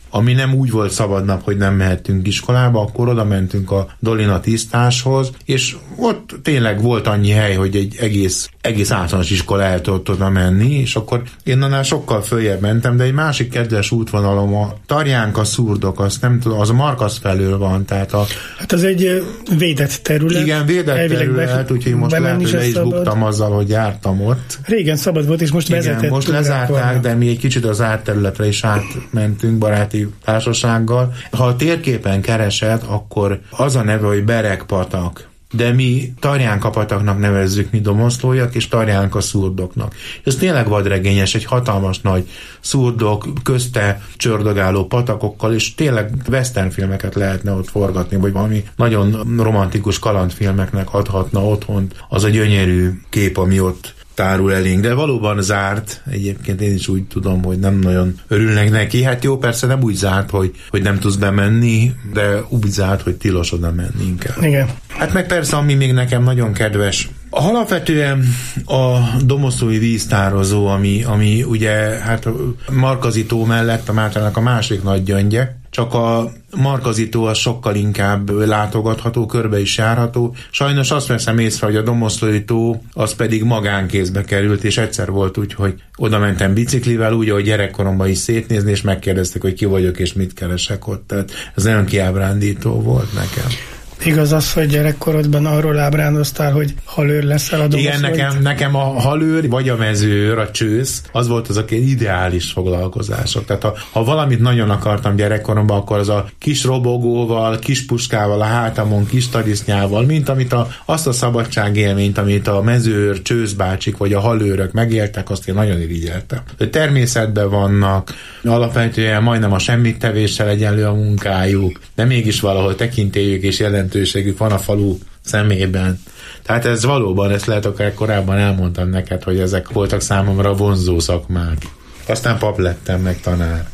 ami nem úgy volt szabadnap, hogy nem mehettünk iskolába, akkor oda mentünk a Dolina tisztáshoz, és ott tényleg volt annyi hely, hogy egy egész általános iskola el tudott oda menni, és akkor én annál sokkal följebb mentem, de egy másik kedves útvonalom a Tarjánka Szurdok, azt nem tudom, az a Markasz felől van, tehát Hát az egy védett terület. Igen, védett terület, úgyhogy most lehet, hogy le is buktam azzal, hogy jártam ott. Régen szabad volt, és most vezetett. Igen, most lezárták, de mi egy kicsit az zárt területre is átmentünk baráti társasággal. Ha a térképen keresed, akkor az a neve, hogy Berekpatak. De mi Tarjánka pataknak nevezzük, mi domoszlóiak, és Tarjánka Szurdoknak. Ez tényleg vadregényes, egy hatalmas nagy szurdok, közte csördögáló patakokkal, és tényleg western filmeket lehetne ott forgatni, vagy valami nagyon romantikus kalandfilmeknek adhatna otthont az a gyönyörű kép, ami ott tárul elénk, de valóban zárt. Egyébként én is úgy tudom, hogy nem nagyon örülnek neki. Hát jó, persze nem úgy zárt, hogy nem tudsz bemenni, de úgy zárt, hogy tilos oda menni inkább. Igen. Hát meg persze, ami még nekem nagyon kedves, alapvetően a domoszlói víztározó, ami ugye hát Markazi-tó mellett a Mátának a másik nagy gyöngye, csak a Markazi-tó az sokkal inkább látogatható, körbe is járható. Sajnos azt veszem észre, hogy a domoszlói tó az pedig magánkézbe került, és egyszer volt úgy, hogy oda mentem biciklivel, úgy, ahogy gyerekkoromban is szétnézni, és megkérdeztek, hogy ki vagyok, és mit keresek ott. Tehát ez nagyon kiábrándító volt nekem. Igaz az, hogy gyerekkorodban arról ábrándoztál, hogy halőr leszel a domoszlóit? Igen, nekem a halőr, vagy a mezőr, a csősz, az volt az a ideális foglalkozások. Tehát ha valamit nagyon akartam gyerekkoromban, akkor az a kis robogóval, kis puskával, a hátamon, kis tarisznyával, mint amit azt a szabadságélményt, amit a mezőr, csőszbácsik, vagy a halőrök megéltek, azt én nagyon irigyeltem. Természetben vannak, alapvetően majdnem a semmittevéssel egyenlő a munkájuk, de mégis valahol tekintélyük és jelentőségük van a falu szemében. Tehát ez valóban, ezt lehet, akár korábban elmondtam neked, hogy ezek voltak számomra vonzó szakmák. Aztán pap lettem, meg tanár.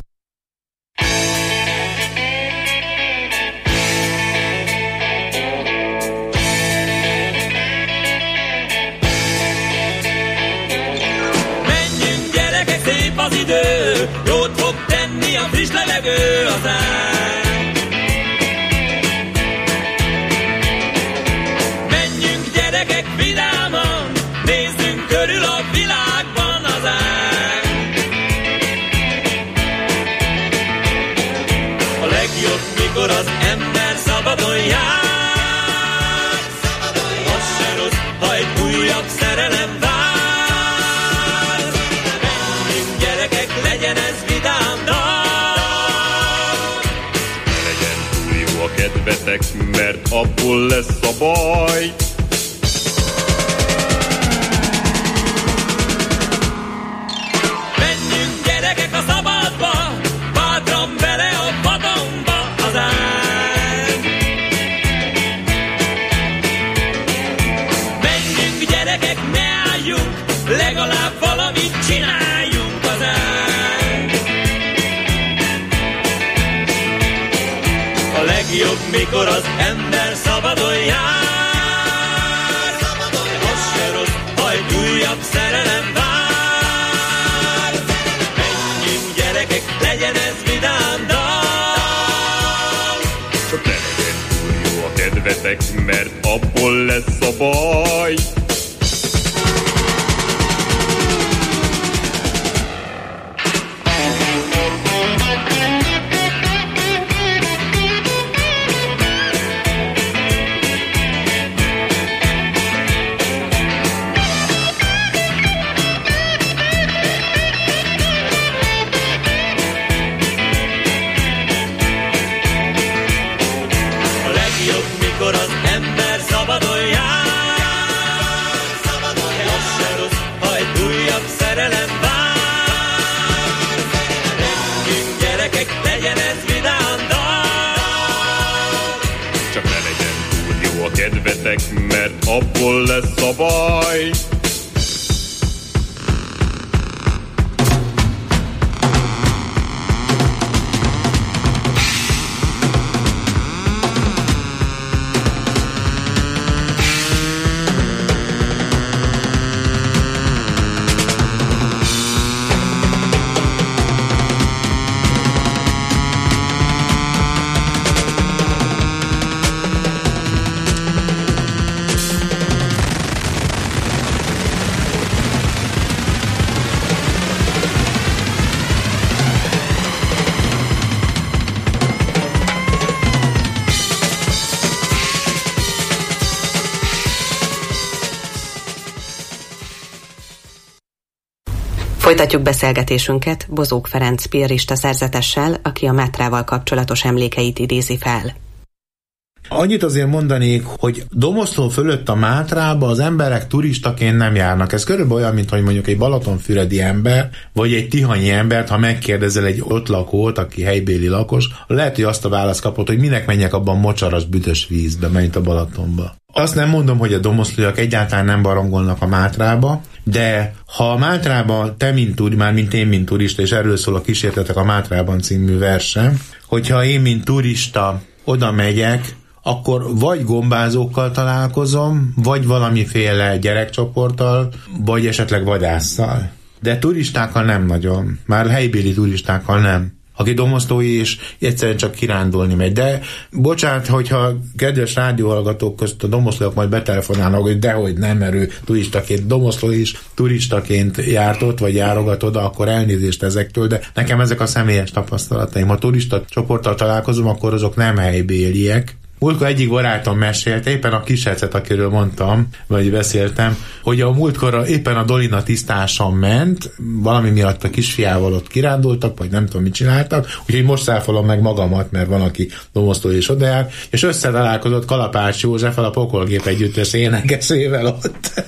Menjünk gyerekek, szép az idő, jót fog tenni a friss levegő az ár. Vidáman, nézzünk körül a világban az ár. A legjobb, mikor az ember szabadon jár. Az se rossz, ha egy újabb szerelem vár. Menjünk gyerekek, legyen ez vidám dal. Legyen túl jó a kedvetek, mert abból lesz a baj. Legalább valamit csináljunk az ár. A legjobb, mikor az ember szabadon jár. Az se rossz, ha egy újabb szerelem vár. Menjünk gyerekek, legyen ez vidám dal. Csak ne legyen túl jó a kedvetek, mert abból lesz a baj. Mert abból lesz a baj. Folytatjuk beszélgetésünket Bozók Ferenc piarista szerzetessel, aki a Mátrával kapcsolatos emlékeit idézi fel. Annyit azért mondanék, hogy Domoszló fölött a Mátrába az emberek turistaként nem járnak. Ez körülbelül olyan, mint hogy mondjuk egy balatonfüredi ember, vagy egy tihanyi embert, ha megkérdezel egy ott lakót, aki helybéli lakos, lehet, hogy azt a választ kapott, hogy minek menjek abban mocsaras, büdös vízbe, mint a Balatonba. Azt nem mondom, hogy a domoszlóiak egyáltalán nem barangolnak a Mátrába, de ha a Mátrába te, mint én, mint turista, és erről szól a Kísértetek a Mátrában című versem, hogyha én, mint turista oda megyek, akkor vagy gombázókkal találkozom, vagy valamiféle gyerekcsoporttal, vagy esetleg vadásszal. De turistákkal nem nagyon. Már helybéli turistákkal nem. Aki domoszlói és egyszerűen csak kirándulni megy. De bocsánat, hogyha kedves rádióhallgatók közt a domoszlóak majd betelefonálnak, hogy dehogy nem, mert ő turistaként, domoszló is turistaként járt ott, vagy járogat oda, akkor elnézést ezektől, de nekem ezek a személyes tapasztalataim. Ha turista csoporttal találkozom, akkor azok nem helybéliek. Múltkor egyik barátom mesélte, éppen a Kisecet, akiről mondtam, vagy beszéltem, hogy a múltkor éppen a Dolina tisztáson ment, valami miatt a kisfiával ott kirándultak, vagy nem tudom, mit csináltak, úgyhogy most száfolom meg magamat, mert van, aki domoszló és odajár, és összetalálkozott Kalapács Józseffel, a Pokolgép együttes énekesével ott.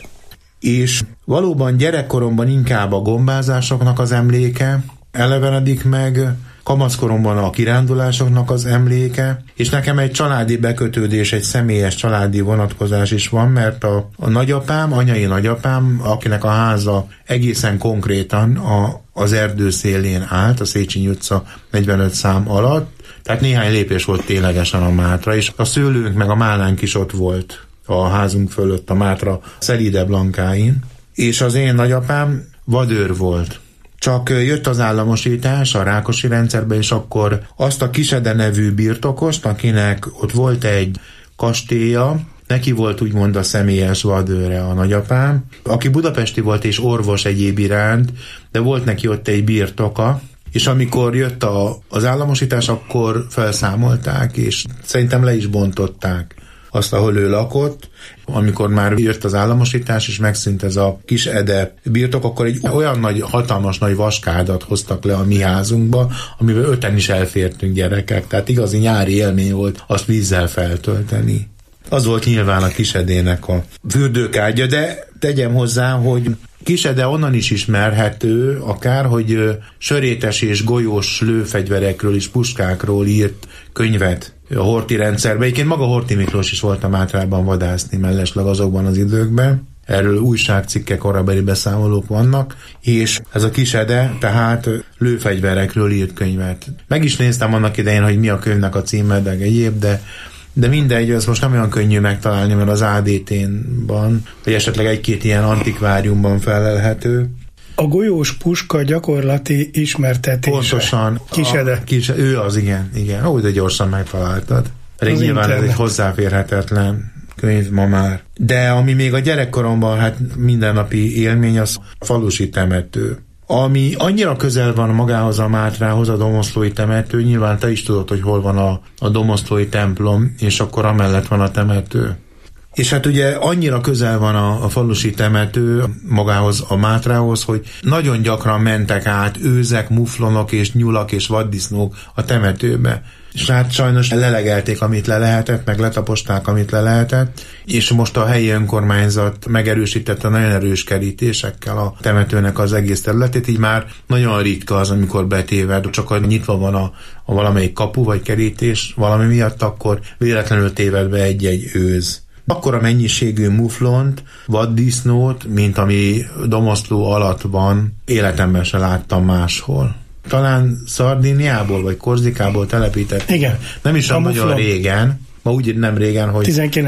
És valóban gyerekkoromban inkább a gombázásoknak az emléke elevenedik meg, kamaszkoromban a kirándulásoknak az emléke, és nekem egy családi bekötődés, egy személyes családi vonatkozás is van, mert a nagyapám, anyai nagyapám, akinek a háza egészen konkrétan az erdő szélén állt, a Széchenyi utca 45 szám alatt, tehát néhány lépés volt ténylegesen a Mátra, és a szőlőnk meg a málnánk is ott volt a házunk fölött, a Mátra szelídebb lankáin, és az én nagyapám vadőr volt. Csak jött az államosítás a Rákosi rendszerbe, és akkor azt a Kisede nevű birtokost, akinek ott volt egy kastélya, neki volt úgymond a személyes vadőre a nagyapám, aki budapesti volt és orvos egyéb iránt, de volt neki ott egy birtoka, és amikor jött az államosítás, akkor felszámolták, és szerintem le is bontották azt, ahol ő lakott. Amikor már jött az államosítás, és megszűnt ez a Kisede birtok, akkor egy olyan nagy, hatalmas nagy vaskádat hoztak le a mi házunkba, amiben 5-en is elfértünk gyerekek. Tehát igazi nyári élmény volt azt vízzel feltölteni. Az volt nyilván a Kisedének a fürdőkádja, de tegyem hozzá, hogy Kisede onnan is ismerhető, akár, hogy sörétes és golyós lőfegyverekről és puskákról írt könyvet a Horthy rendszerben. Egyébként maga Horthy Miklós is volt a Mátrában vadászni mellesleg azokban az időkben. Erről újságcikkek, korabeli beszámolók vannak, és ez a Kisede tehát lőfegyverekről írt könyvet. Meg is néztem annak idején, hogy mi a könyvnek a címe, de egyéb, de mindegy, ez most nem olyan könnyű megtalálni, mert az ADT-n van, vagy esetleg egy-két ilyen antikváriumban felelhető. A golyós puska gyakorlati ismertetése. Pontosan. Kisede. Ő az, igen. Ó, de gyorsan megtaláltad. Pedig nyilván ez egy hozzáférhetetlen könyv ma már. De ami még a gyerekkoromban hát mindennapi élmény, az a falusi temető. Ami annyira közel van magához a Mátrához, a domoszlói temető, nyilván te is tudod, hogy hol van a domoszlói templom, és akkor amellett van a temető. És hát ugye annyira közel van a falusi temető magához, a Mátrához, hogy nagyon gyakran mentek át őzek, muflonok és nyulak és vaddisznók a temetőbe. És hát sajnos lelegelték, amit le lehetett, meg letaposták, amit le lehetett, és most a helyi önkormányzat megerősítette nagyon erős kerítésekkel a temetőnek az egész területét, így már nagyon ritka az, amikor betéved, csak ha nyitva van a valamelyik kapu vagy kerítés valami miatt, akkor véletlenül téved be egy őz. Akkora mennyiségű muflont, vaddisznót, mint ami Domoszló alatt van, életemben se láttam máshol. Talán Szardiniából vagy Korzikából telepített. Igen. Nem is nagyon régen, ma úgy nem régen, hogy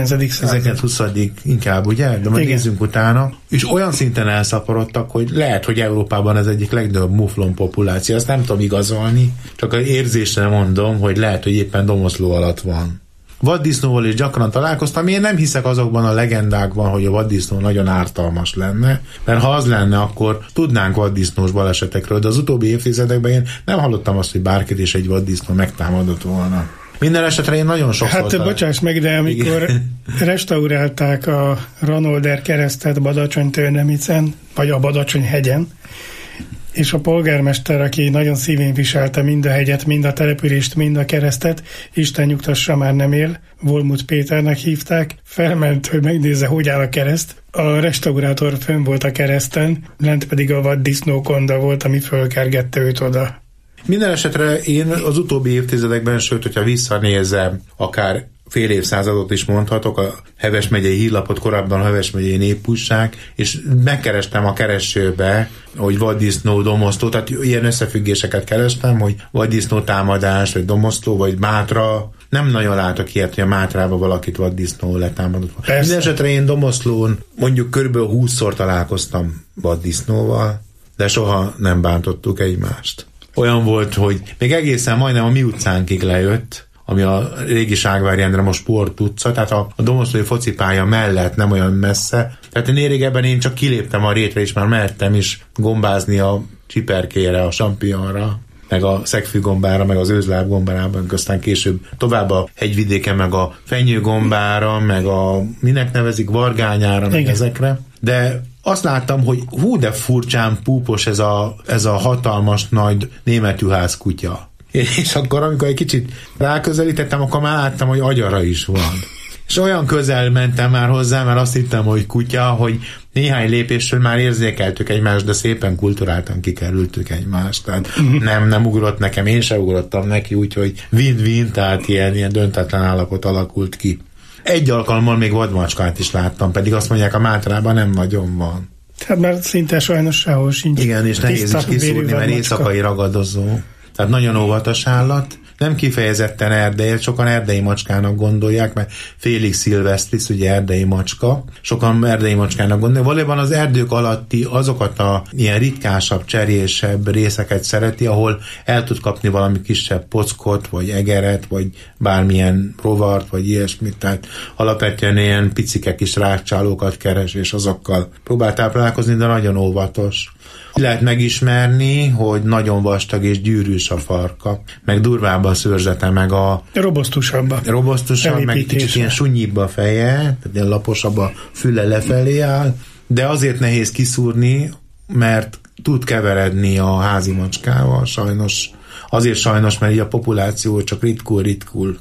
19-20. inkább, ugye? De majd nézzünk utána. És olyan szinten elszaporodtak, hogy lehet, hogy Európában ez egyik legnagyobb muflon populáció. Azt nem tudom igazolni, csak az érzésre mondom, hogy lehet, hogy éppen Domoszló alatt van. Vaddisznóval is gyakran találkoztam, én nem hiszek azokban a legendákban, hogy a vaddisznó nagyon ártalmas lenne, mert ha az lenne, akkor tudnánk vaddisznós balesetekről, de az utóbbi évtizedekben én nem hallottam azt, hogy bárkit is egy vaddisznó megtámadott volna. Minden esetre én nagyon sokszor... Hát bocsáss meg, de amikor restaurálták a Ranolder keresztet Badacsony-Tőnemicen, vagy a Badacsony-hegyen, és a polgármester, aki nagyon szívén viselte mind a hegyet, mind a települést, mind a keresztet, Isten nyugtassa, már nem él, Volmut Péternek hívták, felment, hogy megnézze, hogy áll a kereszt. A restaurátor fönn volt a kereszten, lent pedig a vaddisznókonda volt, ami fölkergette őt oda. Minden esetre én az utóbbi évtizedekben, sőt, hogyha visszanézem, akár fél évszázadot is mondhatok, a Heves megyei hírlapot, korábban a Heves megyei népújság, és megkerestem a keresőbe, hogy vaddisznó, domoszló, tehát ilyen összefüggéseket kerestem, hogy vaddisznó támadás, vagy domoszló, vagy Mátra. Nem nagyon látok ilyet, hogy a Mátrába valakit vaddisznó letámadott. Minden esetre én domoszlón mondjuk körülbelül 20-szor találkoztam vaddisznóval, de soha nem bántottuk egymást. Olyan volt, hogy még egészen majdnem a mi utcánkig lejött, ami a régi Ságvári Endre, most Sport utca, tehát a domoszlói focipálya mellett, nem olyan messze. Tehát én régebben én csak kiléptem a rétre, és már mehettem is gombázni a csiperkére, a sampionra, meg a szegfűgombára, meg az őzlábgombárában, aztán később tovább a hegyvidéken, meg a fenyőgombára, meg a minek nevezik, vargányára, meg ezekre. De azt láttam, hogy hú, de furcsán púpos ez a hatalmas nagy német juhász kutya. És akkor, amikor egy kicsit ráközelítettem, akkor már láttam, hogy agyara is van. És olyan közel mentem már hozzá, mert azt hittem, hogy kutya, hogy néhány lépésről már érzékeltük egymást, de szépen kulturáltan kikerültük egymást. Tehát nem ugrott nekem, én sem ugrottam neki, úgyhogy win-win, tehát ilyen döntetlen állapot alakult ki. Egy alkalommal még vadmacskát is láttam, pedig azt mondják, a Mátrában nem nagyon van. Hát már szinte sajnos sehol sincs. Igen, és nehéz is kiszúrni, mert éjszakai ragadozó. Tehát nagyon óvatos állat, nem kifejezetten erdei, sokan erdei macskának gondolják, mert Félix Silvestris, ugye erdei macska, sokan erdei macskának gondolják. Valójában az erdők alatti azokat a ilyen ritkásabb, cserésebb részeket szereti, ahol el tud kapni valami kisebb pockot, vagy egeret, vagy bármilyen rovart, vagy ilyesmit. Tehát alapvetően ilyen picike kis rákcsálókat keres, és azokkal próbál táplálkozni, de nagyon óvatos. Lehet megismerni, hogy nagyon vastag és gyűrűs a farka, meg durvább a szőrzete, meg a... Robosztusabb, meg kicsit ilyen sunyibb a feje, tehát ilyen laposabb a füle lefelé áll, de azért nehéz kiszúrni, mert tud keveredni a házi macskával, sajnos. Azért sajnos, mert így a populáció csak ritkul.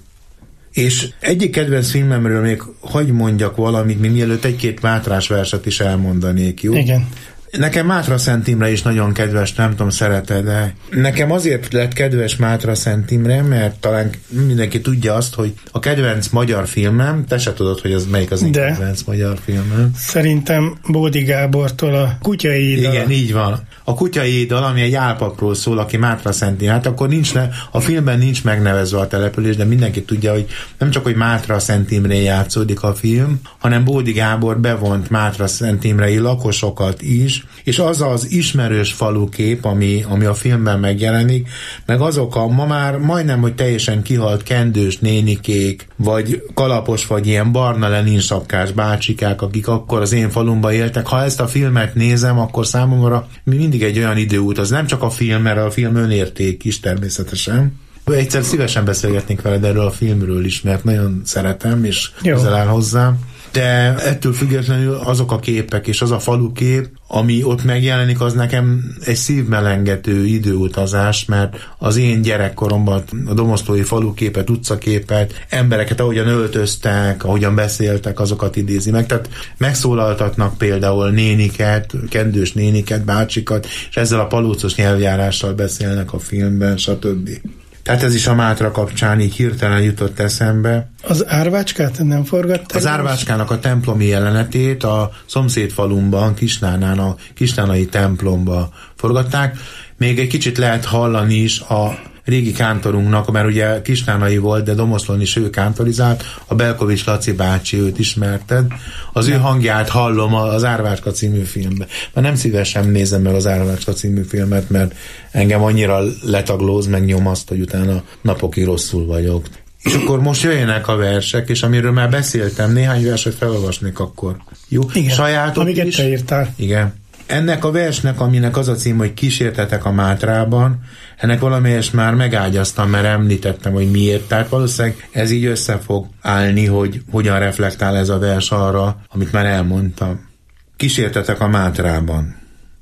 És egyik kedvenc filmemről még hagy mondjak valamit, mielőtt egy-két Mátrás verset is elmondanék, jó? Igen. Nekem Mátra Szent Imre is nagyon kedves, nem tudom, szereted, de nekem azért lett kedves Mátra Szent Imre, mert talán mindenki tudja azt, hogy a kedvenc magyar filmem, te se tudod, hogy az melyik az én kedvenc magyar filmem. Szerintem Bódi Gábortól a Kutyai Édal. Igen, így van. A Kutyai Édal, ami egy álpapról szól, aki Mátra Szent Imre. Hát akkor a filmben nincs megnevezve a település, de mindenki tudja, hogy nem csak, hogy Mátra Szent Imrén játszódik a film, hanem Bódi Gábor bevont Mátra Szent Imrei lakosokat is, és az az ismerős falukép, ami a filmben megjelenik, meg azok a ma már majdnem, hogy teljesen kihalt kendős nénikék, vagy kalapos, vagy ilyen barna Lenin sapkás bácsikák, akik akkor az én falumban éltek. Ha ezt a filmet nézem, akkor számomra mindig egy olyan időút, az nem csak a film, mert a film önérték is természetesen. Egyszer szívesen beszélgetnék veled erről a filmről is, mert nagyon szeretem, és közel áll hozzám. De ettől függetlenül azok a képek és az a falukép, ami ott megjelenik, az nekem egy szívmelengető időutazás, mert az én gyerekkoromban a domoszlói faluképet, utcaképet, embereket, ahogyan öltöztek, ahogyan beszéltek, azokat idézi meg. Tehát megszólaltatnak például néniket, kendős néniket, bácsikat, és ezzel a palócos nyelvjárással beszélnek a filmben, stb. Tehát ez is a Mátra kapcsán így hirtelen jutott eszembe. Az árvácskát nem forgatták? Az árvácskának a templomi jelenetét a szomszédfalumban, Kisnánán, a kisnánai templomba forgatták. Még egy kicsit lehet hallani is a régi kántorunknak, mert ugye kisnánai volt, de Domoszlón is ő kántorizált, a Belkovics Laci bácsi, őt ismerted. Az ő hangját hallom az Árvácska című filmben. Mert nem szívesen nézem meg az Árvácska című filmet, mert engem annyira letaglóz, meg nyomaszt, hogy utána napokig rosszul vagyok. És akkor most jöjjenek a versek, és amiről már beszéltem, néhány verset felolvasnék akkor. Jó? Igen, sajátot amiket is. Te írtál. Igen. Ennek a versnek, aminek az a cím, hogy Kísértetek a Mátrában, ennek valamelyest már megágyaztam, mert említettem, hogy miért. Tehát valószínűleg ez így össze fog állni, hogy hogyan reflektál ez a vers arra, amit már elmondtam. Kísértetek a Mátrában.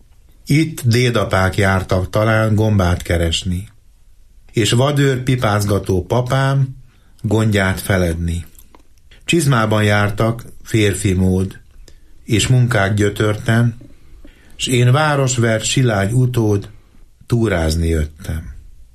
Itt dédapák jártak talán gombát keresni, és vadőr pipázgató papám gondját feledni. Csizmában jártak férfi mód, és munkák gyötörten, s én városvert silágy utód túrázni jöttem.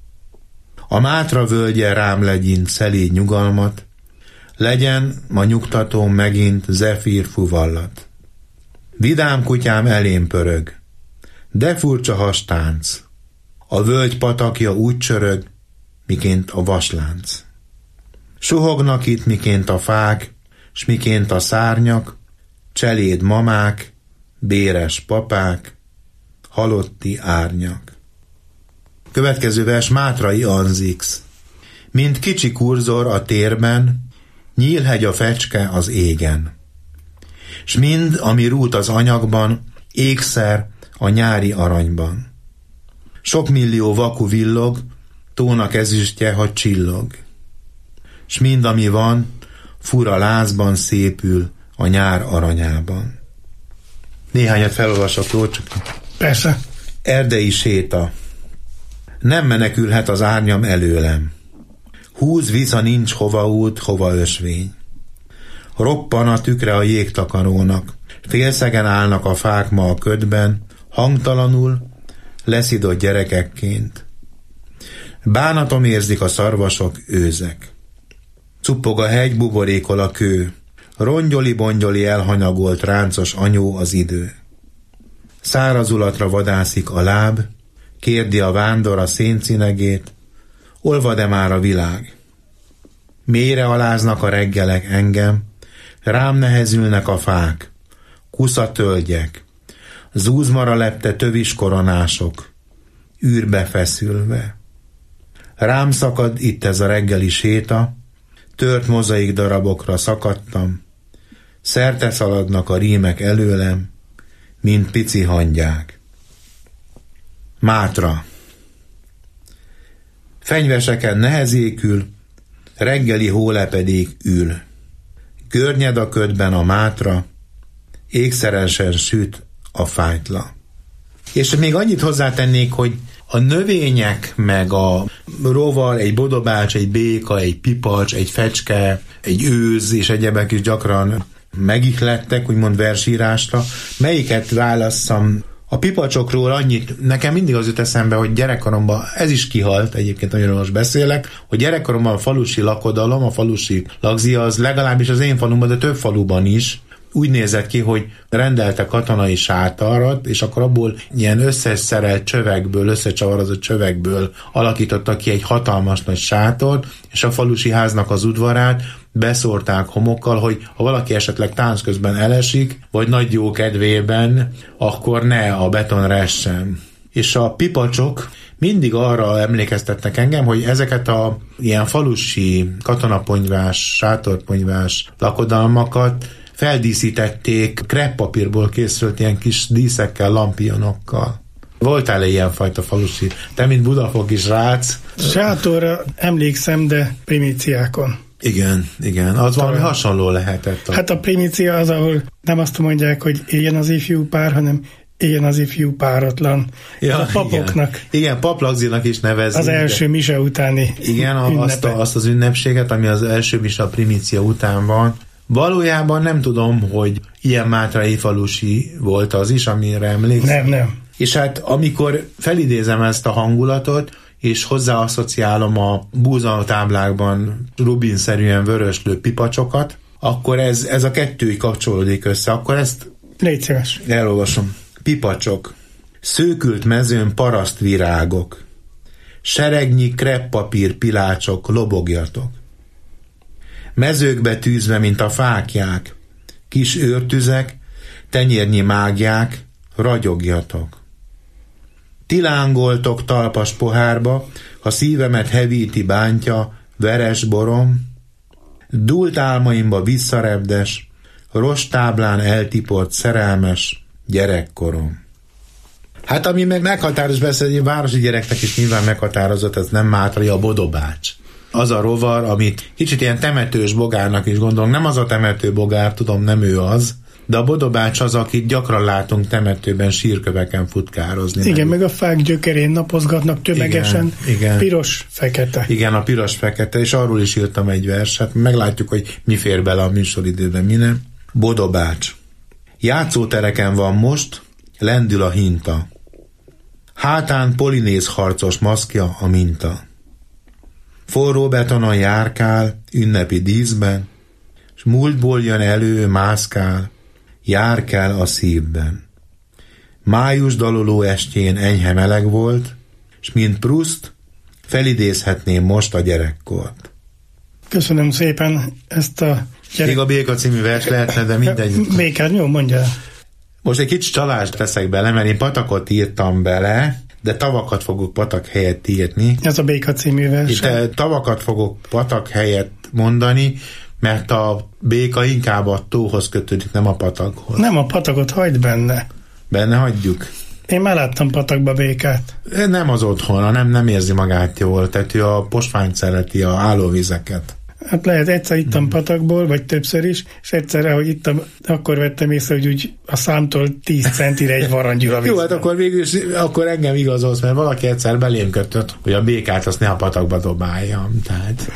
A Mátra völgye rám legyint szelíd nyugalmat, legyen ma nyugtatóm megint zefír fuvallat. Vidám kutyám elém pörög, de furcsa hastánc, a völgy patakja úgy csörög, miként a vaslánc. Suhognak itt miként a fák, s miként a szárnyak, cseléd mamák, béres papák, halotti árnyak. Következő vers Mátrai Anzix. Mint kicsi kurzor a térben, nyílhegy a fecske az égen. S mind, ami rút az anyagban, ékszer a nyári aranyban. Sok millió vaku villog, tónak ezüstje, ha csillog. S mind, ami van, fura lázban szépül a nyár aranyában. Néhányat felolvasok, jó? Csak... Persze. Erdei séta. Nem menekülhet az árnyam előlem. Húz vissza, nincs hova út, hova ösvény. Roppan a tükre a jégtakarónak. Félszegen állnak a fák ma a ködben, hangtalanul, leszidott gyerekekként. Bánatom érzik a szarvasok, őzek. Cuppog a hegy, buborékol a kő. Rongyoli-bongyoli elhanyagolt ráncos anyó az idő. Szárazulatra vadászik a láb, kérdi a vándor a széncinegét, olvad-e már a világ? Mélyre aláznak a reggelek engem, rám nehezülnek a fák, kusza tölgyek, zúzmara lepte tövis koronások, űrbe feszülve. Rám szakad itt ez a reggeli séta, tört mozaik darabokra szakadtam, szerte szaladnak a rímek előlem, mint pici hangyák. Mátra. Fenyveseken nehezékül, reggeli hólepedék ül. Görnyed a ködben a Mátra, ékszeresen süt a fájtla. És még annyit hozzátennék, hogy a növények, meg a rovar, egy bodobács, egy béka, egy pipacs, egy fecske, egy őz és egyebek is gyakran megihlettek, úgymond versírásra. Melyiket válasszam? A pipacsokról annyit, nekem mindig az jut eszembe, hogy gyerekkoromban, ez is kihalt, egyébként nagyon most beszélek, hogy gyerekkoromban a falusi lakodalom, a falusi lagzia az legalábbis az én falumban, de több faluban is úgy nézett ki, hogy rendelte katonai sátarat, és akkor abból ilyen összeszerelt csövekből, összecsavarozott csövekből alakítottak ki egy hatalmas nagy sátort, és a falusi háznak az udvarát beszórták homokkal, hogy ha valaki esetleg tánc közben elesik, vagy nagy jó kedvében, akkor ne a beton ressen. És a pipacsok mindig arra emlékeztetnek engem, hogy ezeket a ilyen falusi katonaponyvás, sátorponyvás lakodalmakat feldíszítették kreppapírból készült ilyen kis díszekkel, lampionokkal. Voltál-e ilyenfajta falusi? Te, mint budafoki srác? Sátorra emlékszem, de primíciákon. Igen. Az valami hasonló lehetett. Hát a primícia az, ahol nem azt mondják, hogy éljen az ifjú pár, hanem éljen az ifjú páratlan. Ja, a papoknak. Igen, paplagzinak is nevezik. Az első mise utáni azt az ünnepséget, ami az első mise a primícia után van. Valójában nem tudom, hogy ilyen mátrai falusi volt az is, amire emlékszem. Nem. És hát amikor felidézem ezt a hangulatot, és hozzáasszociálom a búzatáblákban rubinszerűen vöröslő pipacsokat, akkor ez a kettő kapcsolódik össze. Akkor ezt légy szíves. Elolvasom. Pipacsok. Szőkült mezőn parasztvirágok. Seregnyi kreppapír pilácsok, lobogjatok. Mezőkbe tűzve, mint a fákják, kis őrtüzek, tenyérnyi mágják, ragyogjatok. Ti lángoltok talpas pohárba, ha szívemet hevíti bántja, veres borom, dúlt álmaimba visszarepdes, rostáblán eltiport szerelmes gyerekkorom. Hát ami meg meghatározott, persze egy városi gyereknek is nyilván meghatározott, ez nem Mátrai, a bodobács. Az a rovar, amit kicsit ilyen temetős bogárnak is gondolom, nem az a temető bogár, tudom, nem ő az, de a bodobács az, akit gyakran látunk temetőben sírköveken futkározni. Igen, meg a fák gyökerén napozgatnak tömegesen. Igen. Piros-fekete. Igen, a piros-fekete, és arról is írtam egy verset. Meglátjuk, hogy mi fér bele a műsoridőben, mi nem. Bodobács. Játszótereken van most, lendül a hinta. Hátán polinéz harcos maszkja a minta. Forró betonon járkál, ünnepi díszben, s múltból jön elő, mászkál, járkál a szívben. Május daloló estjén enyhe meleg volt, s mint Proust felidézhetném most a gyerekkort. Köszönöm szépen ezt a Még a Béka című vers lehetne, de mindegy. Békát, jó, mondja. Most egy kicsit csalást teszek bele, mert én patakot írtam bele, de tavakat fogok patak helyett írni. Ez a Béka című vers. Itt tavakat fogok patak helyett mondani, mert a béka inkább a tóhoz kötődik, nem a patakhoz. Nem, a patakot hagyd benne. Benne hagyjuk. Én már láttam patakba békát. Nem az otthona, nem érzi magát jól, tehát ő a posványt szereti, a állóvizeket. Hát lehet, egyszer ittam patakból, vagy többször is, és egyszer, ahogy ittam, akkor vettem észre, hogy úgy a számtól 10 centire egy varangyul a vízben. Jó, hát akkor végül is, akkor engem igazolsz, mert valaki egyszer belém kötött, hogy a békát azt ne a patakba dobáljam. Tehát,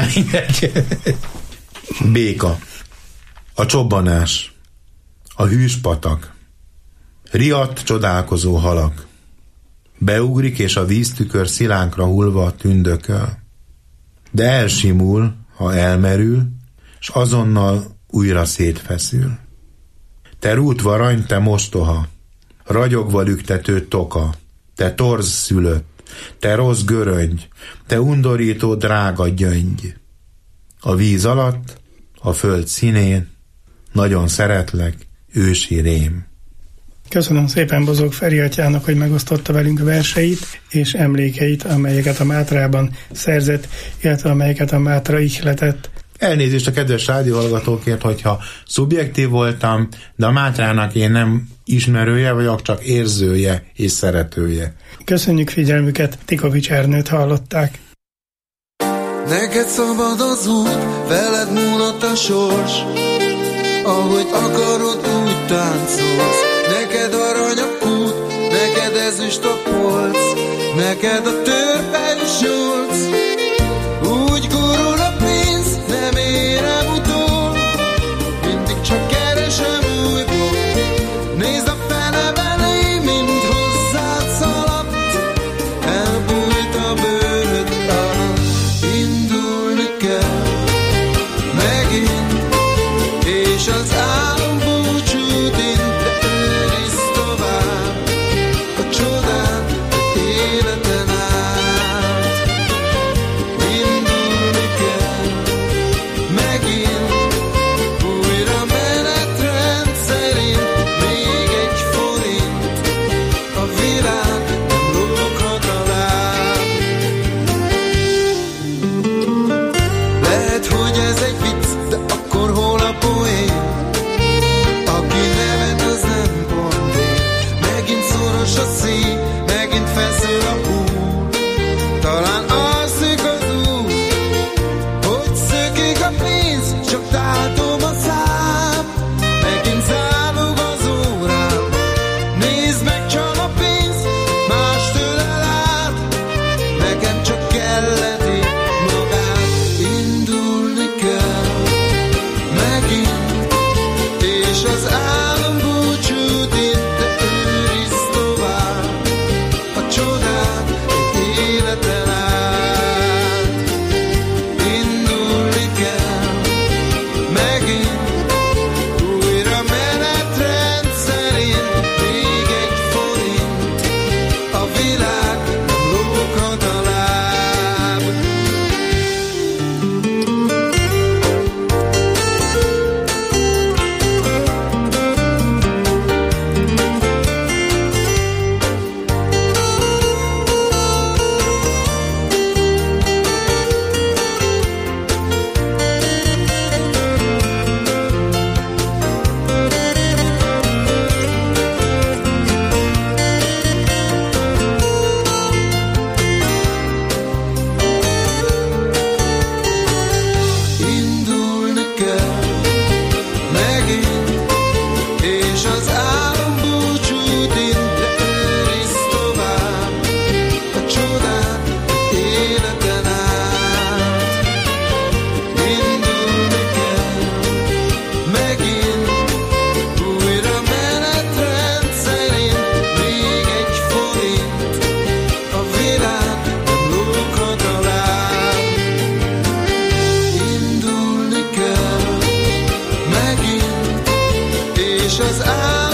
Béka. A csobbanás. A hűs patak. Riadt, csodálkozó halak. Beugrik, és a víztükör szilánkra hullva tündököl. De elsimul, ha elmerül, s azonnal újra szétfeszül. Te rút varany, te mostoha, ragyogva lüktető toka, te torz szülött, te rossz göröngy, te undorító drága gyöngy. A víz alatt, a föld színén, nagyon szeretlek, ősi rém. Köszönöm szépen Bozók Feri atyának, hogy megosztotta velünk a verseit és emlékeit, amelyeket a Mátrában szerzett, illetve amelyeket a Mátra ihletett. Elnézést a kedves rádióhallgatókért, hogyha szubjektív voltam, de a Mátrának én nem ismerője, vagyok csak érzője és szeretője. Köszönjük figyelmüket, Tikovics Ernőt hallották. Neked szabad az út, veled múlott a sors, ahogy akarod, úgy táncolsz. Neked arany a kút, neked ezüst a polc, neked a törpes nyolc. Úgy gurul a pénz, nem érem utol, mindig csak keresem újból. Nézd a fele belé, mint hozzád szaladt, elbújt a bőröd alatt. Indulni kell megint, és az álom búcsút intéz tovább. A csodát életen át. már.